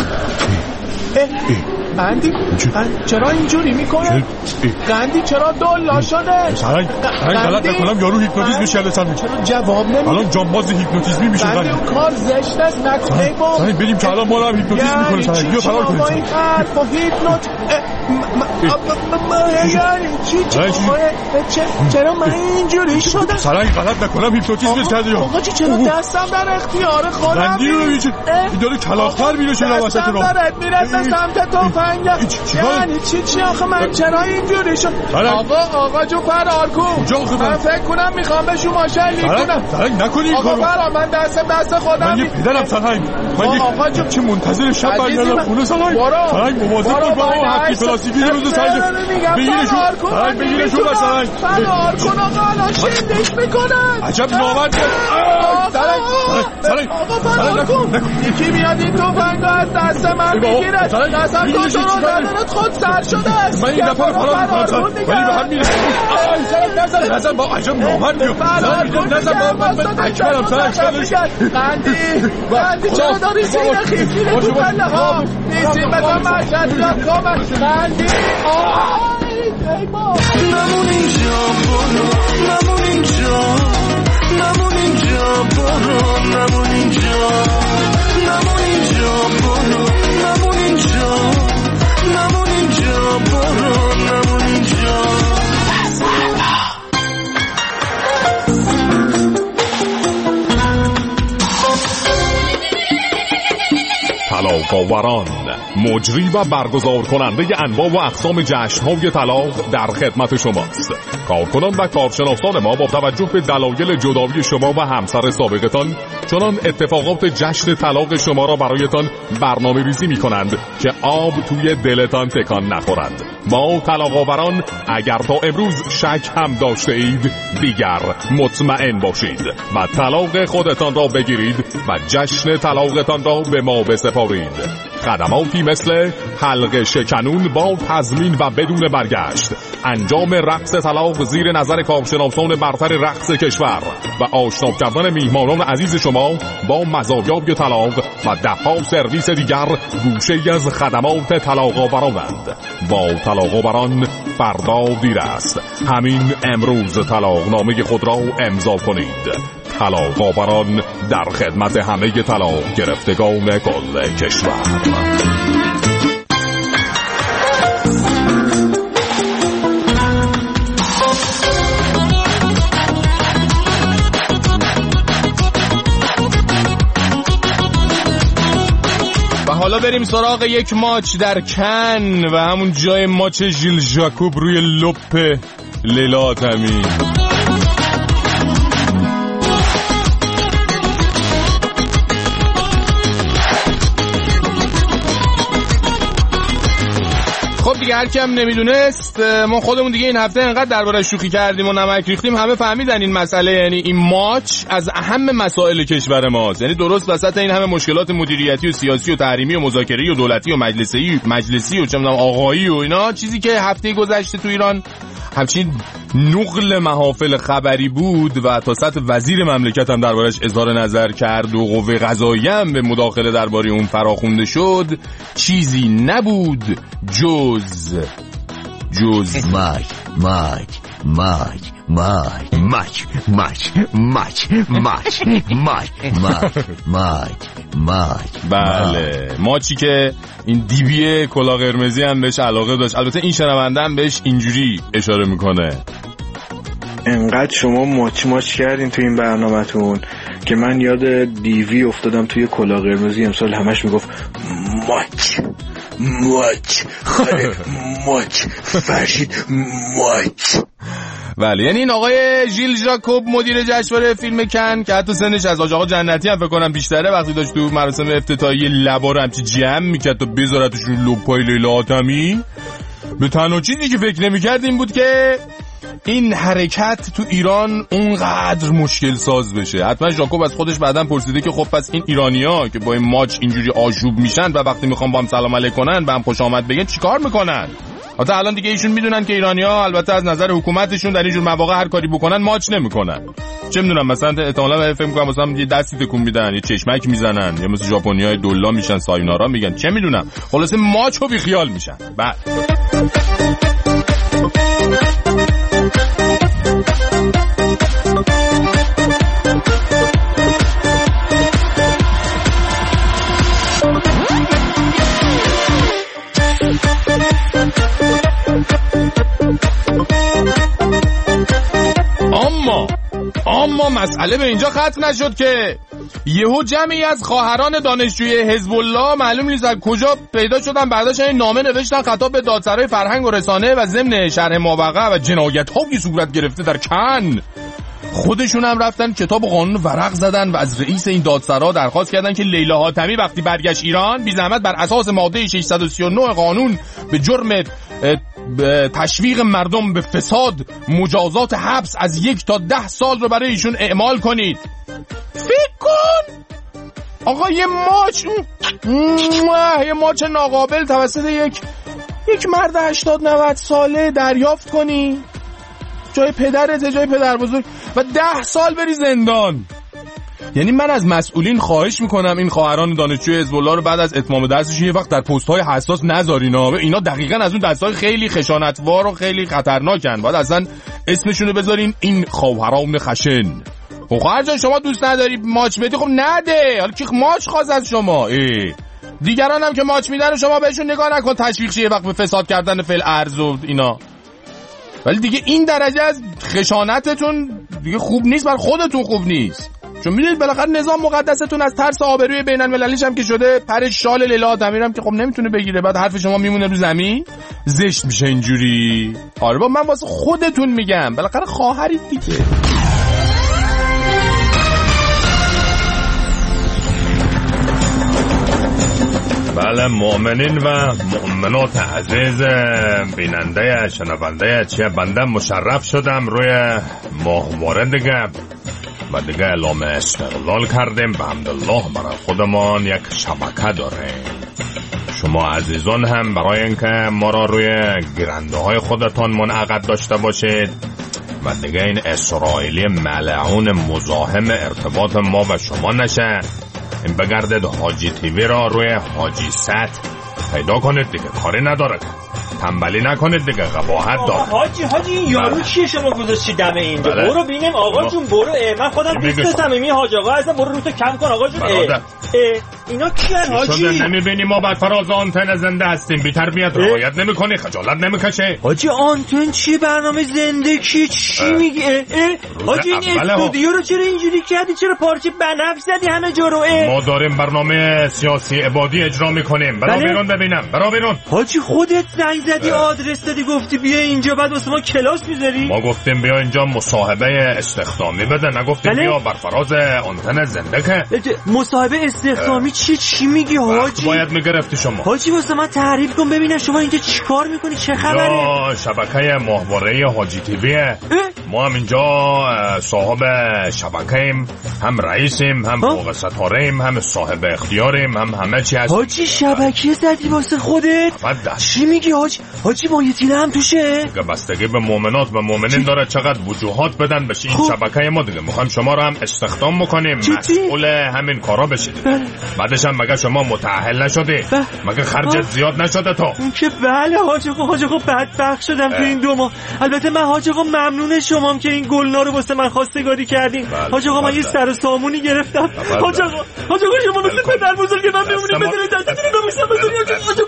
قندی چرا اینجوری میکنه؟ قندی چرا دلا شده؟ سرنگ سرنگ غلط نکنم یارو هیپنوتیزم میشه لسان میشه. چرا جواب نمیده؟ الان جانباز هیپنوتیزمی میشه. قندی اون کار زشت است نکنه. با سرنگ بریم که الان ما رو هم هیپنوتیزم میکنه. سرنگ بیا فرار کنیم. این حرفا هیپنوت یعنی چی چرا من اینجوری شدم؟ سرنگ غلط نکنم هیپنوتیزم کرده یا آقا چی چرا دستم در اختیار خودم؟ قندی رو ببین این داره کلافتر میره چرا وسط رو دستم میرسه سمت تفنگ. یعنی چی چی آخه من چرا اینجوری شد؟ آقا آقا جو فرار کن. من فکر کنم میخوام به شما شلیک کنم. سرنگ نکنی این کارو. آقا فرار من دستم دست خودم. من یه پدرم سرنگ. من یه آقا جو چه منتظر شب برگردم خونه سرنگ. سرنگ مواظب باش با اون هفتی پلاستیکی روز سرنگ. بگیرشون. سرنگ بگیرشون بر سرنگ. فرار کن آقا الان شیندش میکنن. عجب نامرد. سرنگ سرنگ آقا فرار کن. یکی میاد این تفنگو از دست من میگیره. دستم کنترل ندارد خود سر شده است. من این نفر فرار میکنم ولی به هم میره. نزن نزن با عجب نامرد بیو. نزن با من اکبرم سرنگ شدش. قندی قندی چرا داری سینه خیلی تو پله ها نیستیم بزن مرکز بیاد کامل. قندی نمون اینجا برو نمون اینجا نمون اینجا برو نمون اینجا نمون اینجا برو نمون اینجا نمون اینجا برو نمون اینجا. طلاق‌آوران مجری و برگزار کننده انواع و اقسام جشن‌های طلاق در خدمت شماست. کارکنان و کارشناسان ما با توجه به دلایل جدایی شما و همسر سابقتان چنان اتفاقات جشن طلاق شما را برایتان برنامه ریزی می کنند که آب توی دلتان تکان نخورد. ما طلاق‌آوران اگر تا امروز شک هم داشته اید دیگر مطمئن باشید و طلاق خودتان را بگیرید و جشن طلاقتان را به ما بسپارید. خدماتی مثل حلقه شکنون با تضمین و بدون برگشت، انجام رقص طلاق زیر نظر کارشناسان برتر رقص کشور و آشنا کردن میهمانان عزیز شما با مزایای طلاق و ده‌ها سرویس دیگر گوشه از خدمات طلاق‌آورانند. با طلاق‌آوران فردا دیر است. همین امروز طلاقنامه خود را امضا کنید. طلاق‌آوران در خدمت همه طلاق گرفتگان کل کشور. حالا بریم سراغ یک ماچ در کن و همون جای ماچ ژیل ژاکوب روی لپ لیلا حاتمی. خب دیگه هر کم نمیدونست، ما خودمون دیگه این هفته انقدر درباره شوخی کردیم و نمک ریختیم همه فهمیدن این مسئله، یعنی این ماچ از اهم مسائل کشور ماست. یعنی درست وسط این همه مشکلات مدیریتی و سیاسی و تحریمی و مذاکره‌ای و دولتی و مجلسی مجلسی و چه می‌دونم آقایی و اینا، چیزی که هفته گذشته تو ایران همچین نقل محافل خبری بود و تا سطح وزیر مملکت هم دربارش اظهار نظر کرد و قوه قضاییه هم به مداخله درباره اون فراخونده شد، چیزی نبود جز جز ماچ ماچ ماچ ماچ ماچ ماچ ماچ ماچ ماچ ماچ ماچ ماچ. بله، ماچی که این دیویه کلا قرمزی هم بهش علاقه داشت. البته این شنونده هم بهش اینجوری اشاره میکنه: انقدر شما ماچ ماچ کردین تو این برنامه‌تون که من یاد دیوی افتادم توی کلا قرمزی، امسال همش میگفت ماچ ماچ خاله ماچ فرشید ماچ. بله، یعنی این آقای ژیل ژاکوب مدیر جشنواره فیلم کن که حتی سنش از آقا جنتی هم فکر کنم بیشتره، وقتی داشت تو مراسم افتتاحیه لبا رو همچی جمع میکرد تا بذارتش رو لپای لیلا حاتمی، به تنها چیزی که فکر نمیکرد این بود که این حرکت تو ایران اونقدر مشکل ساز بشه. حتما ژاکوب از خودش بعداً پرسیده که خب پس این ایرانی‌ها که با این ماچ اینجوری آشوب میشن و وقتی میخوام با هم سلام علیک کنن به هم خوش آمد بگن چیکار میکنن؟ حتی الان دیگه ایشون میدونن که ایرانی‌ها البته از نظر حکومتشون در اینجور مواقع هر کاری بکنن ماچ نمیکنن. چه میدونم مثلا احتمالاً فکر می‌کنم مثلا یه دستی تکون میدن، یه چشمک میزنن، یا مثل ژاپنی‌های دلا میشن سایونارا میگن، چه میدونم، خلاصه ماچو بی خیال میشن. بعد اما اما مسئله به اینجا ختم نشد که یهو جمعی از خواهران دانشجوی حزب الله معلوم نیست از کجا پیدا شدن، بعدش این نامه نوشتن خطاب به دادسرای فرهنگ و رسانه و ضمن شرح ماوقع و جنایت‌هایی صورت گرفته در کن. خودشون هم رفتن کتاب قانون ورق زدن و از رئیس این دادسرا درخواست کردن که لیلا حاتمی وقتی برگشت ایران بی زحمت بر اساس ماده ششصد و سی و نه قانون به جرم تشویق مردم به فساد مجازات حبس از یک تا ده سال رو برای ایشون اعمال کنید. فکر کن آقا یه ماچ یه ماچ ناقابل توسط یک یک مرد هشتاد نود ساله دریافت کنی، جای پدرت، جای پدر بزرگ، و ده سال بری زندان. یعنی من از مسئولین خواهش میکنم این خواهران دانشجوی حزب الله رو بعد از اتمام درسشون یه وقت در پست‌های حساس نذارین. اینا دقیقاً از اون دستای خیلی خشونتوار و خیلی خطرناکن. باید اصلا اسمشون رو بذارین این خواهران خشن. خب خواهر جان شما دوست نداری ماچ بدی، خب نده. حالا کی ماچ خواست از شما؟ ای دیگران هم که ماچ میدن و شما بهشون نگاه نکن، تشویق شه یه وقت به فساد کردن فعل ارز و اینا. ولی دیگه این درجه از خشانتتون دیگه خوب نیست، بر خودتون خوب نیست. چون میدونید بالاخره نظام مقدستون از ترس آبروی بین المللیش هم که شده پر شال لیلا حاتمی هم که خب نمیتونه بگیره، بعد حرف شما میمونه رو زمین، زشت میشه اینجوری. آره با من واسه خودتون میگم، بالاخره خواهرید دیگه. بله مؤمنین و مؤمنات عزیز بیننده شنونده چیه، بنده مشرف شدم روی ماهواره دیگه و دیگه اعلام استقلال کردیم به حمدالله. برای خودمان یک شبکه داریم. شما عزیزان هم برای اینکه ما را روی گیرنده های خودتان منعقد داشته باشید و دیگه این اسرائیلی ملعون مزاحم ارتباط ما و شما نشه، این بگردید حاجی تیوی را روی حاجی ست پیدا کنید دیگه، کاری نداره، تنبلی نکنید دیگه، قباحت داره. حاجی حاجی این یارو چیه شما گذاشتی دم اینجا؟ بله. برو ببینیم آقا جون، برو. من خودم دوست صمیمی حاج آقا هستم، برو رو تو کم کن آقا جون. اه. اه. اینا کیان حاجی؟ شده نمیبینی ما بر فراز آنتن زنده هستیم، بی تربیت رعایت نمیکنی، خجالت نمیکشه؟ حاجی آنتن چی؟ برنامه زنده کی؟ چی میگی؟ حاجی این استودیو رو چرا اینجوری کردی؟ چرا پارچه بنفش زدی همه جا رو؟ ما داریم برنامه سیاسی عبادی اجرا میکنیم. برا بیرون ببینم، برا بیرون. حاجی خودت زنگ زدی آدرس دادی گفتی بیا اینجا، بعد واسه ما کلاس میذاری؟ ما گفتیم بیا اینجا مصاحبه استخدامی بده، نگفتیم بیا بر فراز آنتن زنده که. مصاحبه استخدامی چی چی میگی حاجی؟ باید میگرفتی شما. حاجی واسه من تعریف کن ببینم شما اینجا چیکار میکنی؟ چه خبره؟ یا شبکه ماهواره حاجی تیویه. ما هم اینجا صاحب شبکه‌ایم، هم رئیسیم، هم فوق ستاره‌ایم، هم صاحب اختیاریم، هم همه چی هست. حاجی شبکه زدی واسه خودت؟ چی میگی حاجی؟ حاجی ما یه تیله هم توشه؟ بستگی به مؤمنات و مؤمنین داره چقدر وجوهات بدن بشه این شبکه ما دیگه. میخوایم شما رو هم استخدام بکنیم، مسئول همین کارا بشید. بعدش هم مگه شما متأهل نشدی؟ مگه خرجت زیاد نشده تو؟ اون که بله حاج آقا، حاج آقا بدبخت شدم تو این دو ماه. البته من حاج آقا ممنون شمام که این گلنا رو واسه من خواستگاری کردین. حاج آقا من یه سر و سامونی گرفتم. حاج آقا حاج آقا شما مثل پدر بزرگ من میمونید بدون دستتون نمیشم بدون حاج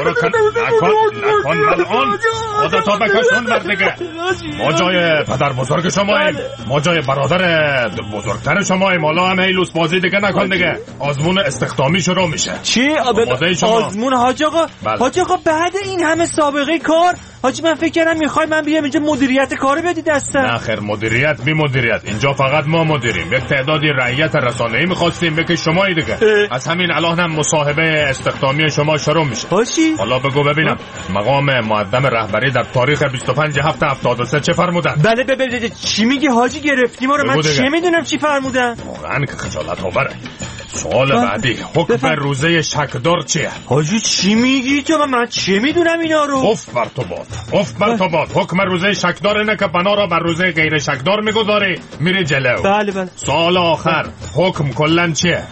آقا خودتا بکشون بردگه. ما جای پدر بزرگ شماییم، ما جای برادر بزرگتر شماییم. حالا هم هیلوس بازی دیگه نکن دیگه. آزمون استخدامی شروع میشه. چی؟ آزمون حاج آقا؟ حاج آقا بعد این همه سابقه کار حاجی من فکر کردم میخوای من بیام اینجا مدیریت کارو بدی دستم. نه خیر، مدیریت بی مدیریت اینجا فقط ما مدیریم. یک تعدادی رعیت رسانه‌ای می‌خواستیم بگه شمایی دیگه. از همین الان هم مصاحبه استخدامی شما شروع میشه. باشی؟ حالا بگو ببینم مقام معدم رهبری در تاریخ بیست و پنج هفت هفتاد و سه چه فرمودن؟ بله ببین چی میگی حاجی؟ گرفتی ما رو. من چه میدونم چی فرمودن؟ واقعا که خجالت آوره. سوال بعدی حکم روزه شکدار چیه؟ حاجی چی میگی تو؟ من چه میدونم اینا رو؟ اف بر تو باد، اف بر تو باد. حکم روزه شکدار اینه که بنا را بر روزه غیر شکدار میگذاری میری جلو. بله بله. سوال آخر حکم کلن چیه؟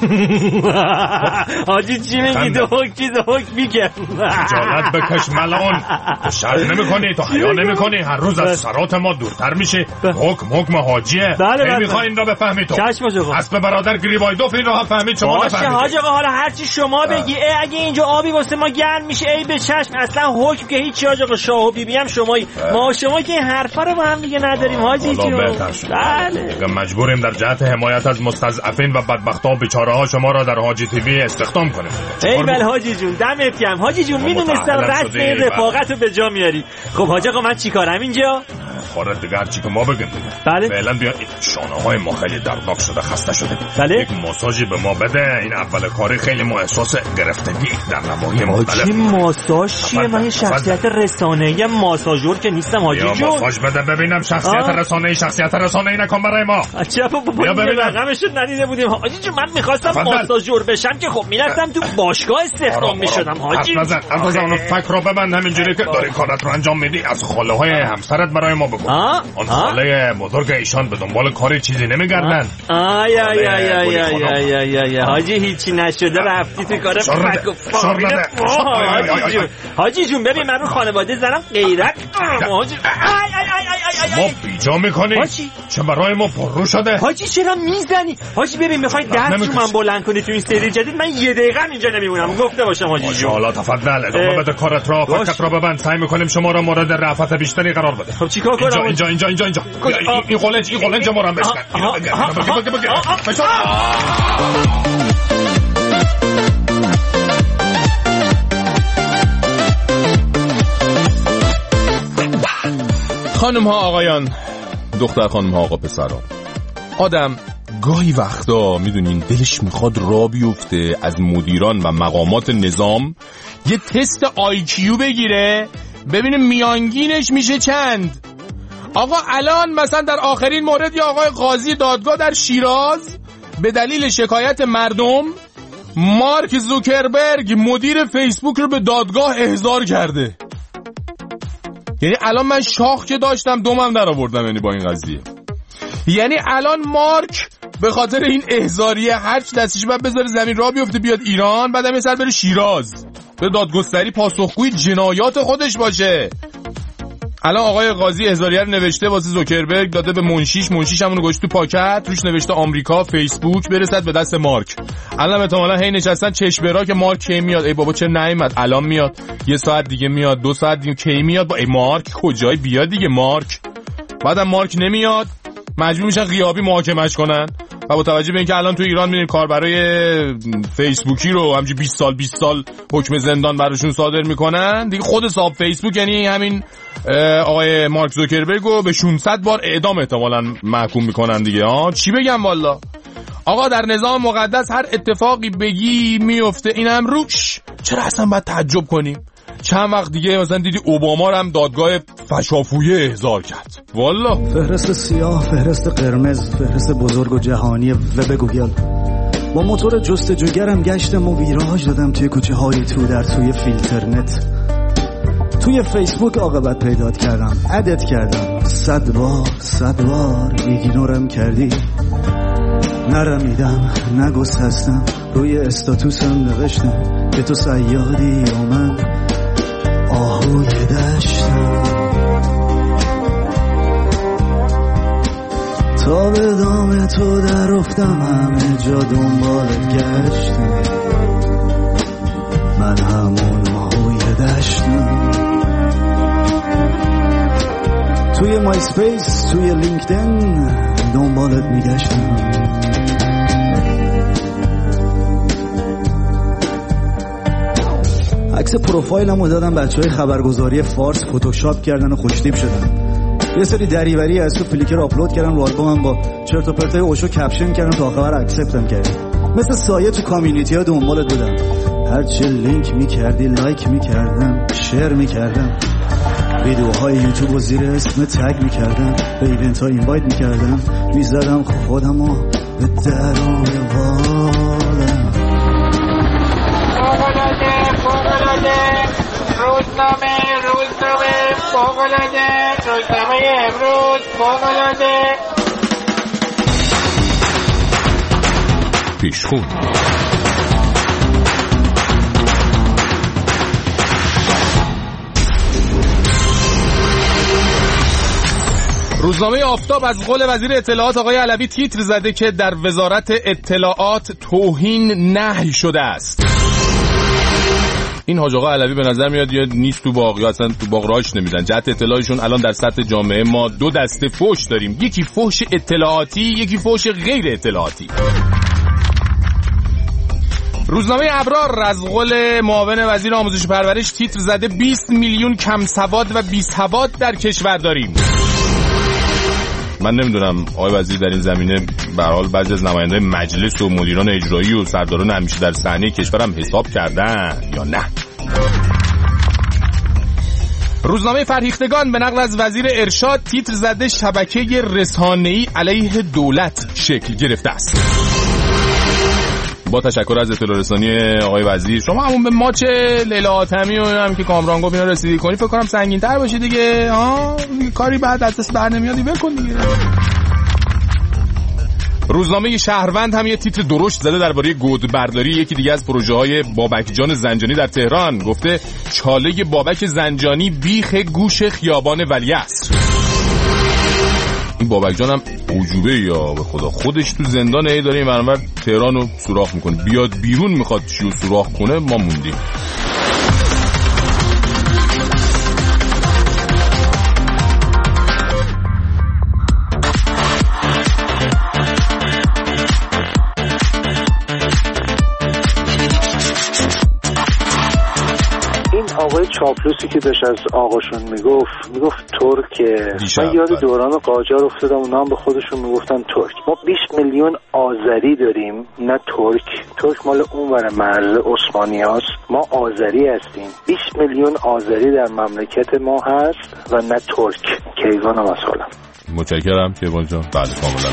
حاجی چی میگی؟ دو حکم چیز حکم میگه. خجالت بکش ملعون. تو شرم نمیکنی، تو حیا نمیکنی، هر روز از سرات ما دورتر میشه. حکم حکم حاجیه. بله میخوای این را بفهمی تو؟ چشم آقا. اسب برادر گریبایدوف این را فهمید شما نفهمید. حاج آقا حالا هر چی شما بگی. ای اگه اینجا آبی واسه ما گرم میشه ای به چشم. اصلا حکم که هیچ. حاج آقا شاه و بی بی هم شمایی. ما شما که این حرفا رو با هم دیگه نداریم حاجی جون. بله مجبوریم در جهت حمایت از مستضعفین و بدبختا و بیچاره ها شما را در حاجی تیوی استخدام کنیم. ای بل حاجی جون دمت گرم. حاجی جون میدونستم رسم این رفاقت رو به جا میاری. خب حاج آقا من چیکارم اینجا؟ خورد دیگه هرچی که ما بگیم دیگه. بله فعلا بیا شانه های ما خیلی دردناک شده، خسته شده. بله؟ یک ماساژی به ما بده. این اول کاری خیلی ما احساس گرفتگی در نواحی مختلف. حاجی ماساژ چیه؟ من یه شخصیت رسانه‌ای ماساژور که نیستم حاجی جون. یا ماساژ بده ببینم. شخصیت رسانه‌ای شخصیت رسانه‌ای نکن برای ما. چرا بابا رقمش ندیده بودیم حاجی جون. من می‌خواستم ماساژور بشم که خب میرفتم تو باشگاه استخدام می‌شدم حاجی. نظر از اون فکر رو ببند. همینجوری که داری کارت رو انجام میدی از خاله‌های همسرت برای ما بگو. آن خاله بزرگ ایشان به دنبال کاری چیزی نمیگردن. آی آی آی آی آی آی آی حاجی هیچی نشده رفتی تو کار فک و فامیل. حاجی جون ببین من رو خانواده زنم غیرت حاجی. ما بیجا میکنی؟ چه برای ما پررو شده؟ حاجی چرا میزنی؟ حاجی ببین میخوای دست رو من بلند کنی تو این سری جدید من یه دقیقه اینجا نمیمونم. گفته باشم حاجی جون. حالا تفضل ادامه بده کارت را. فقط را ببند. سعی میکنیم شما را مورد رأفت بیشتری قرار بده. خب چیکار کنم؟ اینجا اینجا اینجا اینجا این قلنج این قلنج ما را بشکن. اینو بگیر بگیر بگیر بگیر. خانم ها آقایان، دختر خانم ها آقا پسران، آدم گاهی وقتا میدونین دلش میخواد را بیفته از مدیران و مقامات نظام یه تست آی کیو بگیره ببینه میانگینش میشه چند. آقا الان مثلا در آخرین مورد یا آقای قاضی دادگاه در شیراز به دلیل شکایت مردم مارک زوکربرگ مدیر فیسبوک رو به دادگاه احضار کرده. یعنی الان من شاخ که داشتم دومم در آوردم یعنی با این قضیه. یعنی الان مارک به خاطر این احضاریه هرچ دستش بعد بذاره زمین راه بیفته بیاد ایران، بعدم یه سر بره شیراز به دادگستری پاسخگوی جنایات خودش باشه. الان آقای قاضی هزاریه رو نوشته واسه زوکربرگ، داده به منشیش، منشیش همونو گوشت تو پاکت، روش نوشته آمریکا، فیسبوک برسد به دست مارک. الان احتمالاً هی نشستن چشمرا که مارک کی میاد. ای بابا چه نیومد، الان میاد، یه ساعت دیگه میاد، دو ساعت دیگه کی میاد. با ای مارک کجای بیاد دیگه مارک. بعدم مارک نمیاد، مجبور میشن غیابی محاکمش کنن. و با توجه به اینکه الان تو ایران میبینید کاربرای فیسبوکی رو همینجوری بیست سال بیست سال حکم زندان براشون صادر میکنن دیگه، خود صاحب فیسبوک یعنی همین آقای مارک زوکربرگ رو به ششصد بار اعدام احتمالاً محکوم میکنن دیگه. ها چی بگم والا. آقا در نظام مقدس هر اتفاقی بگی میفته، این هم روش. چرا اصلا باید تعجب کنیم؟ چند وقت دیگه مثلا دیدی اوباما رو هم دادگاه فشافویه احضار کرد والا. فهرست سیاه، فهرست قرمز، فهرست بزرگ و جهانی وب گوگل. با موتور جستجوگرم گشتم و ویراج دادم توی کوچه های تو در توی فیلترنت. توی فیسبوک عاقبت پیدات کردم، ادت کردم، صد بار صد بار ایگنورم کردی. نرمیدم نگسستم، روی استاتوسم نوشتم که تو صیادی و من آهوی دشتم. تا به دام تو در افتم، همه جا دنبالت گشتم، من همون آهوی دشتم. توی مای سپیس، توی لینکدین دنبالت میگشتم. عکس پروفایلمو دادم بچه های خبرگزاری فارس فتوشاپ کردن و خوشتیپ شدن. یه سری دریوری از تو فلیکر آپلود کردن رو آلبومم، با چرت و پرتای اوشو کپشن کردن تا آخر اکسپتم کردن. مثل سایه تو کامیونیتی ها دنبالت بودم، هرچی لینک میکردی لایک میکردم، شیر میکردم، ویدیوهای یوتیوب و زیر اسم تگ میکردم، به ایونت ها اینوایت میکردم، میزدم خودمو به درون والم. روزنامه روزنامه فوق‌العاده، روزنامه امروز فوق‌العاده. پیشخون روزنامه آفتاب از قول وزیر اطلاعات آقای علوی تیتر زده که در وزارت اطلاعات توهین نهی شده است. این حاج آقا علوی به نظر میاد یا نیست تو باغ یا اصلا تو باغ راهش نمیدن. جهت اطلاعشون الان در سطح جامعه ما دو دسته فحش داریم، یکی فحش اطلاعاتی، یکی فحش غیر اطلاعاتی. روزنامه ابرار از قول معاون وزیر آموزش و پرورش تیتر زده بیست میلیون کم سواد و بی سواد در کشور داریم. من نمیدونم آقای وزیر در این زمینه به هر حال بعضی از نماینده‌های مجلس و مدیران اجرایی و سرداران همیشه در صحنه کشورم حساب کردن یا نه. روزنامه فرهیختگان به نقل از وزیر ارشاد تیتر زده شبکه رسانه‌ای علیه دولت شکل گرفته است. با تشکر از اطلاع رسانی آقای وزیر، شما همون به ماچ لیلا حاتمی و هم که کامران گفت اینا رسیدگی کنی فکر کنم سنگین‌تر باشه دیگه. ها کاری بعد از دست بر نمیاد بکن دیگه. روزنامه شهروند هم یه تیتر درشت زده درباره گودبرداری یکی دیگه از پروژه‌های بابک جان زنجانی در تهران. گفته چاله بابک زنجانی بیخ گوش خیابان ولیعصر. این بابک جان هم عجوبه یا به خدا، خودش تو زندان ای داره این برنامه تهران رو سوراخ میکنه، بیاد بیرون میخواد چیو سوراخ کنه، ما موندیم. آقای چاپلوسی که داشت از آقاشون میگفت میگفت ترکه، من یاد دوران قاجار افتادم، اونا هم به خودشون میگفتن ترک. ما بیست میلیون آذری داریم، نه ترک. ترک مال اون ور مرز عثمانی هاست، ما آذری هستیم. بیست میلیون آذری در مملکت ما هست و نه ترک. کیوان مسئولم. متشکرم کیوان جان. بله کاملا.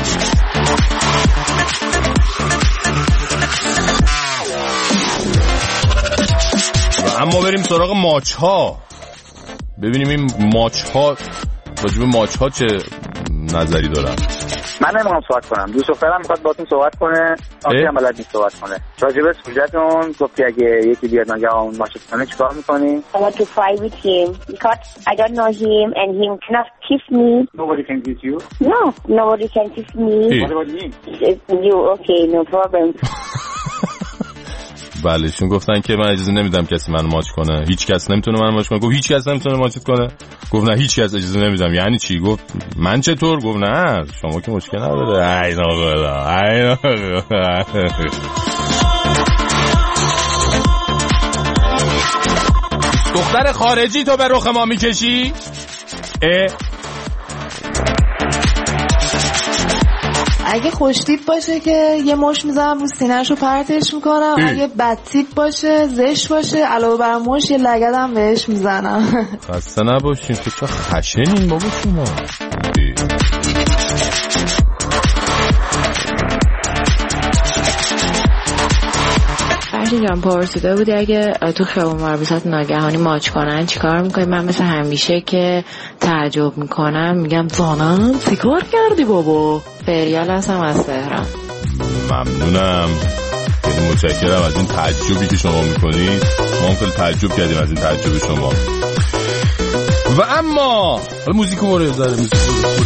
اما بریم سراغ ماچ ها، ببینیم این ماچ ها راجب ماچ ها چه نظری دارن. من نمیخوام صحبت کنم، دوست دخترم میخواد باهاتون صحبت کنه، آخه هم بلد نیست صحبت کنه. راجع به سوژه‌تون گفتی اگه یکی بیاد ناگهان ماچت کنه چیکار می‌کنی؟ I want to fight with him because I don't know him and him cannot kiss me. Nobody can kiss you? No, nobody can kiss me. What about me? You okay, no problem. بله چون گفتن که من اجازه نمیدم کسی منو ماچ کنه، هیچ کس نمیتونه منو ماچ کنه. گفت هیچ کس نمیتونه ماچت کنه؟ گفت نه هیچ کس اجازه نمیدم. یعنی چی؟ گفت من چطور؟ گفت نه شما که مشکل نداره. ای ناخدا ای ناخدا. دختر خارجی تو به رخ ما میکشی؟ اه اگه خوشتیپ باشه که یه مش میزنم رو سینه‌ش رو پرتش میکنم، اگه بدتیپ باشه زشت باشه علاوه بر مش یه لگدم بهش میزنم. خسته نباشین که چه خشنین بابا شما. فرشی جان پرسیده بودی اگه تو خیابون مربوطات ناگهانی ماچ کنن چیکار میکنی؟ من مثل همیشه که تعجب میکنم میگم زانم چیکار کردی بابا؟ فریال هستم از تهران. ممنونم، خیلی متشکرم از این تعجبی که شما میکنید. ما هم خیلی تعجب کردیم از این تعجب شما. و اما حالا موزیکو برو بذاره موزیکو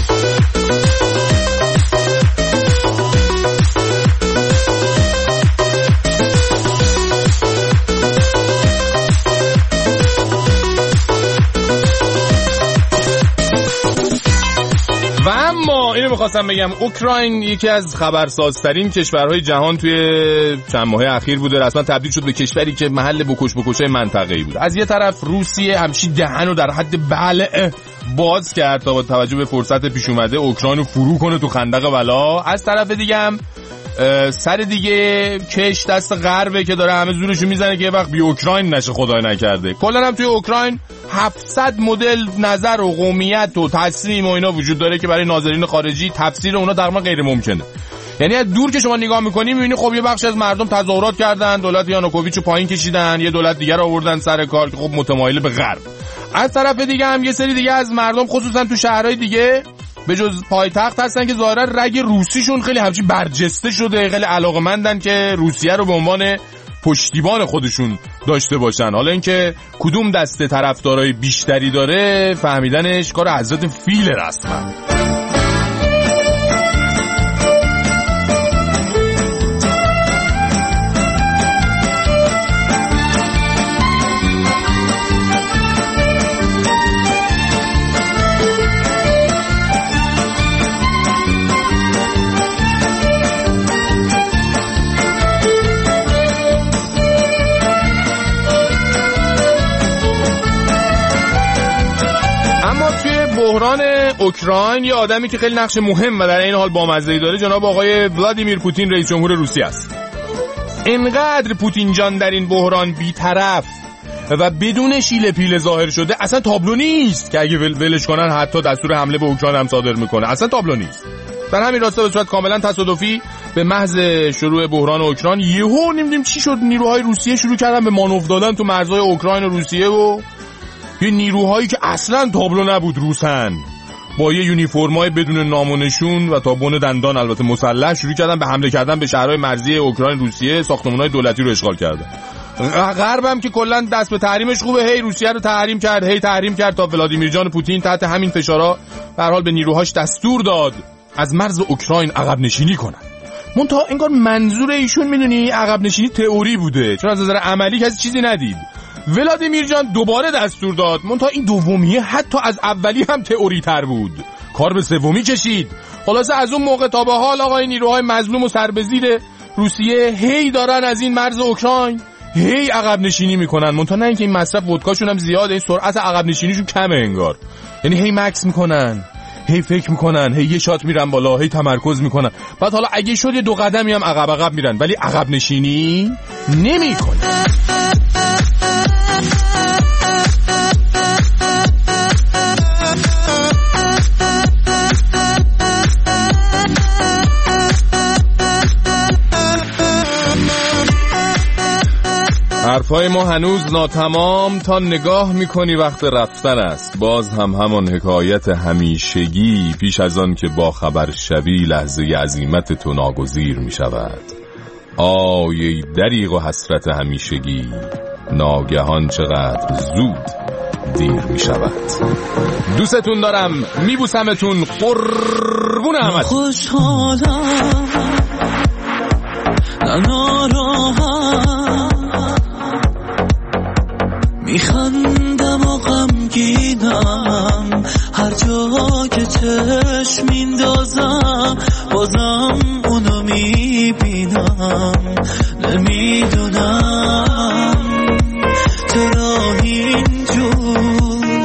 و اما اینو میخواستم بگم اوکراین یکی از خبرسازترین کشورهای جهان توی چند ماه اخیر بوده. رسما تبدیل شد به کشوری که محل بکش بکشای منطقه‌ای بود. از یه طرف روسیه همچین دهنو در حد بله باز کرد تا با توجه به فرصت پیش اومده اوکراینو فرو کنه تو خندق بلا. از طرف دیگه هم سر دیگه کش دست غربه که داره همه زورشو میزنه که یه وقت بی اوکراین نشه خدای نکرده. کلا هم توی اوکراین هفتصد مدل نظر و قومیت و تصمیم و اینا وجود داره که برای ناظرین خارجی تفسیر اونا تقریبا غیر ممکنه. یعنی از دور که شما نگاه میکنی میبینی خب یه بخش از مردم تظاهرات کردن، دولت یانوکوویچو پایین کشیدن، یه دولت دیگر آوردن سر کار که خب متمایل به غرب. از طرف دیگه هم یه سری دیگه از مردم خصوصا تو شهرهای دیگه به جز پایتخت هستن که ظاهرا رگ روسیشون خیلی همچین برجسته شده، خیلی علاقه‌مندن که روسیه رو به عنوان پشتیبان خودشون داشته باشن. حالا اینکه کدوم دسته طرفدارای بیشتری داره فهمیدنش کار حضرت فیل رسما. بحران اوکراین یه آدمی که خیلی نقش مهم و در این حال بامزه‌ای داره جناب آقای ولادیمیر پوتین رئیس جمهور روسیه است. اینقدر پوتین جان در این بحران بی‌طرف و بدون شیله پیله ظاهر شده اصلا تابلو نیست که اگه ول ولش کنن حتی دستور حمله به اوکراین هم صادر میکنه. اصلا تابلو نیست. در همین راستا به صورت کاملا تصادفی به محض شروع بحران اوکراین یهو نمیدونم چی شد نیروهای روسیه شروع کردن به مانور دادن تو مرزهای اوکراین و روسیه و یه نیروهایی که اصلا تابلو نبود روسن با یه یونیفرمای بدون نام و نشون و تا بن دندان البته مسلح شروع کردن به حمله کردن به شهرهای مرزی اوکراین روسیه، ساختمان‌های دولتی رو اشغال کردن. غرب هم که کلا دست به تحریمش خوبه، هی روسیه رو تحریم کرد هی تحریم کرد تا ولادیمیر جان پوتین تحت همین فشارها به هر حال به نیروهاش دستور داد از مرز اوکراین عقب نشینی کنن. منتها انگار منظور ایشون میدونی عقب نشینی تئوری بوده، چون از نظر عملی کسی چیزی ندید. ولادیمیر جان دوباره دستور داد، منتها این دومیه حتی از اولی هم تئوری تر بود، کار به سومی کشید. خلاصه از اون موقع تا به حال آقای نیروهای مظلوم و سربزیر روسیه هی دارن از این مرز اوکراین هی عقب نشینی میکنن. منتها نه اینکه این مصرف ودکاشون هم زیاده، این سرعت عقب نشینیشون کمه انگار. یعنی هی مکس میکنن، هی فکر میکنن، هی یه شات میرن بالا، هی تمرکز میکنن، بعد حالا اگه شد یه دو قدمی هم عقب عقب میرن، ولی عقب نشینی نمیکنن. حرفای ما هنوز ناتمام، تا نگاه میکنی وقت رفتن است. باز هم همان حکایت همیشگی، پیش از آن که با خبر شوی لحظه عزیمت تو ناگزیر میشود. آی ای دریغ و حسرت همیشگی، ناگهان چقدر زود دیر میشود. دوستتون دارم، میبوسمتون، قربون همت. خوشحالم ناراحت، میخندم و غمگینم، هر جا که چشم میندازم بازم اونو میبینم. نمیدونم چرا اینجور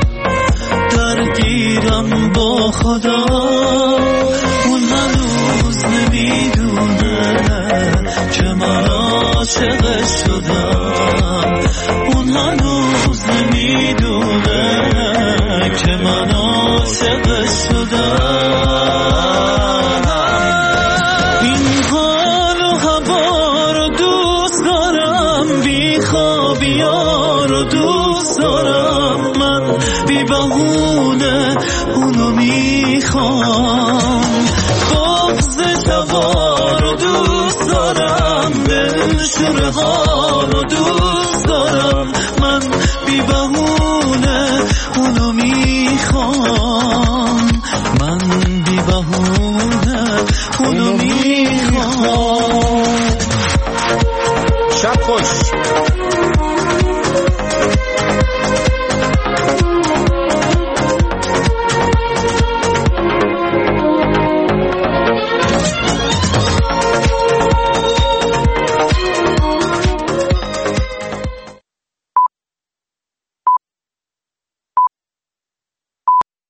درگیرم با خدا، اون هنوز نمیدونه که من عاشقش شدم. اون هنوز نمیدونه که من عاشقش شدم. این حال و هوا رو دوست دارم، بی خوابیا رو دوست دارم، من بی بهونه اونو میخوام. بغض شبا رو دوست دارم، دلشور ها رو دوست دارم، من بی بهونه اونو میخوام.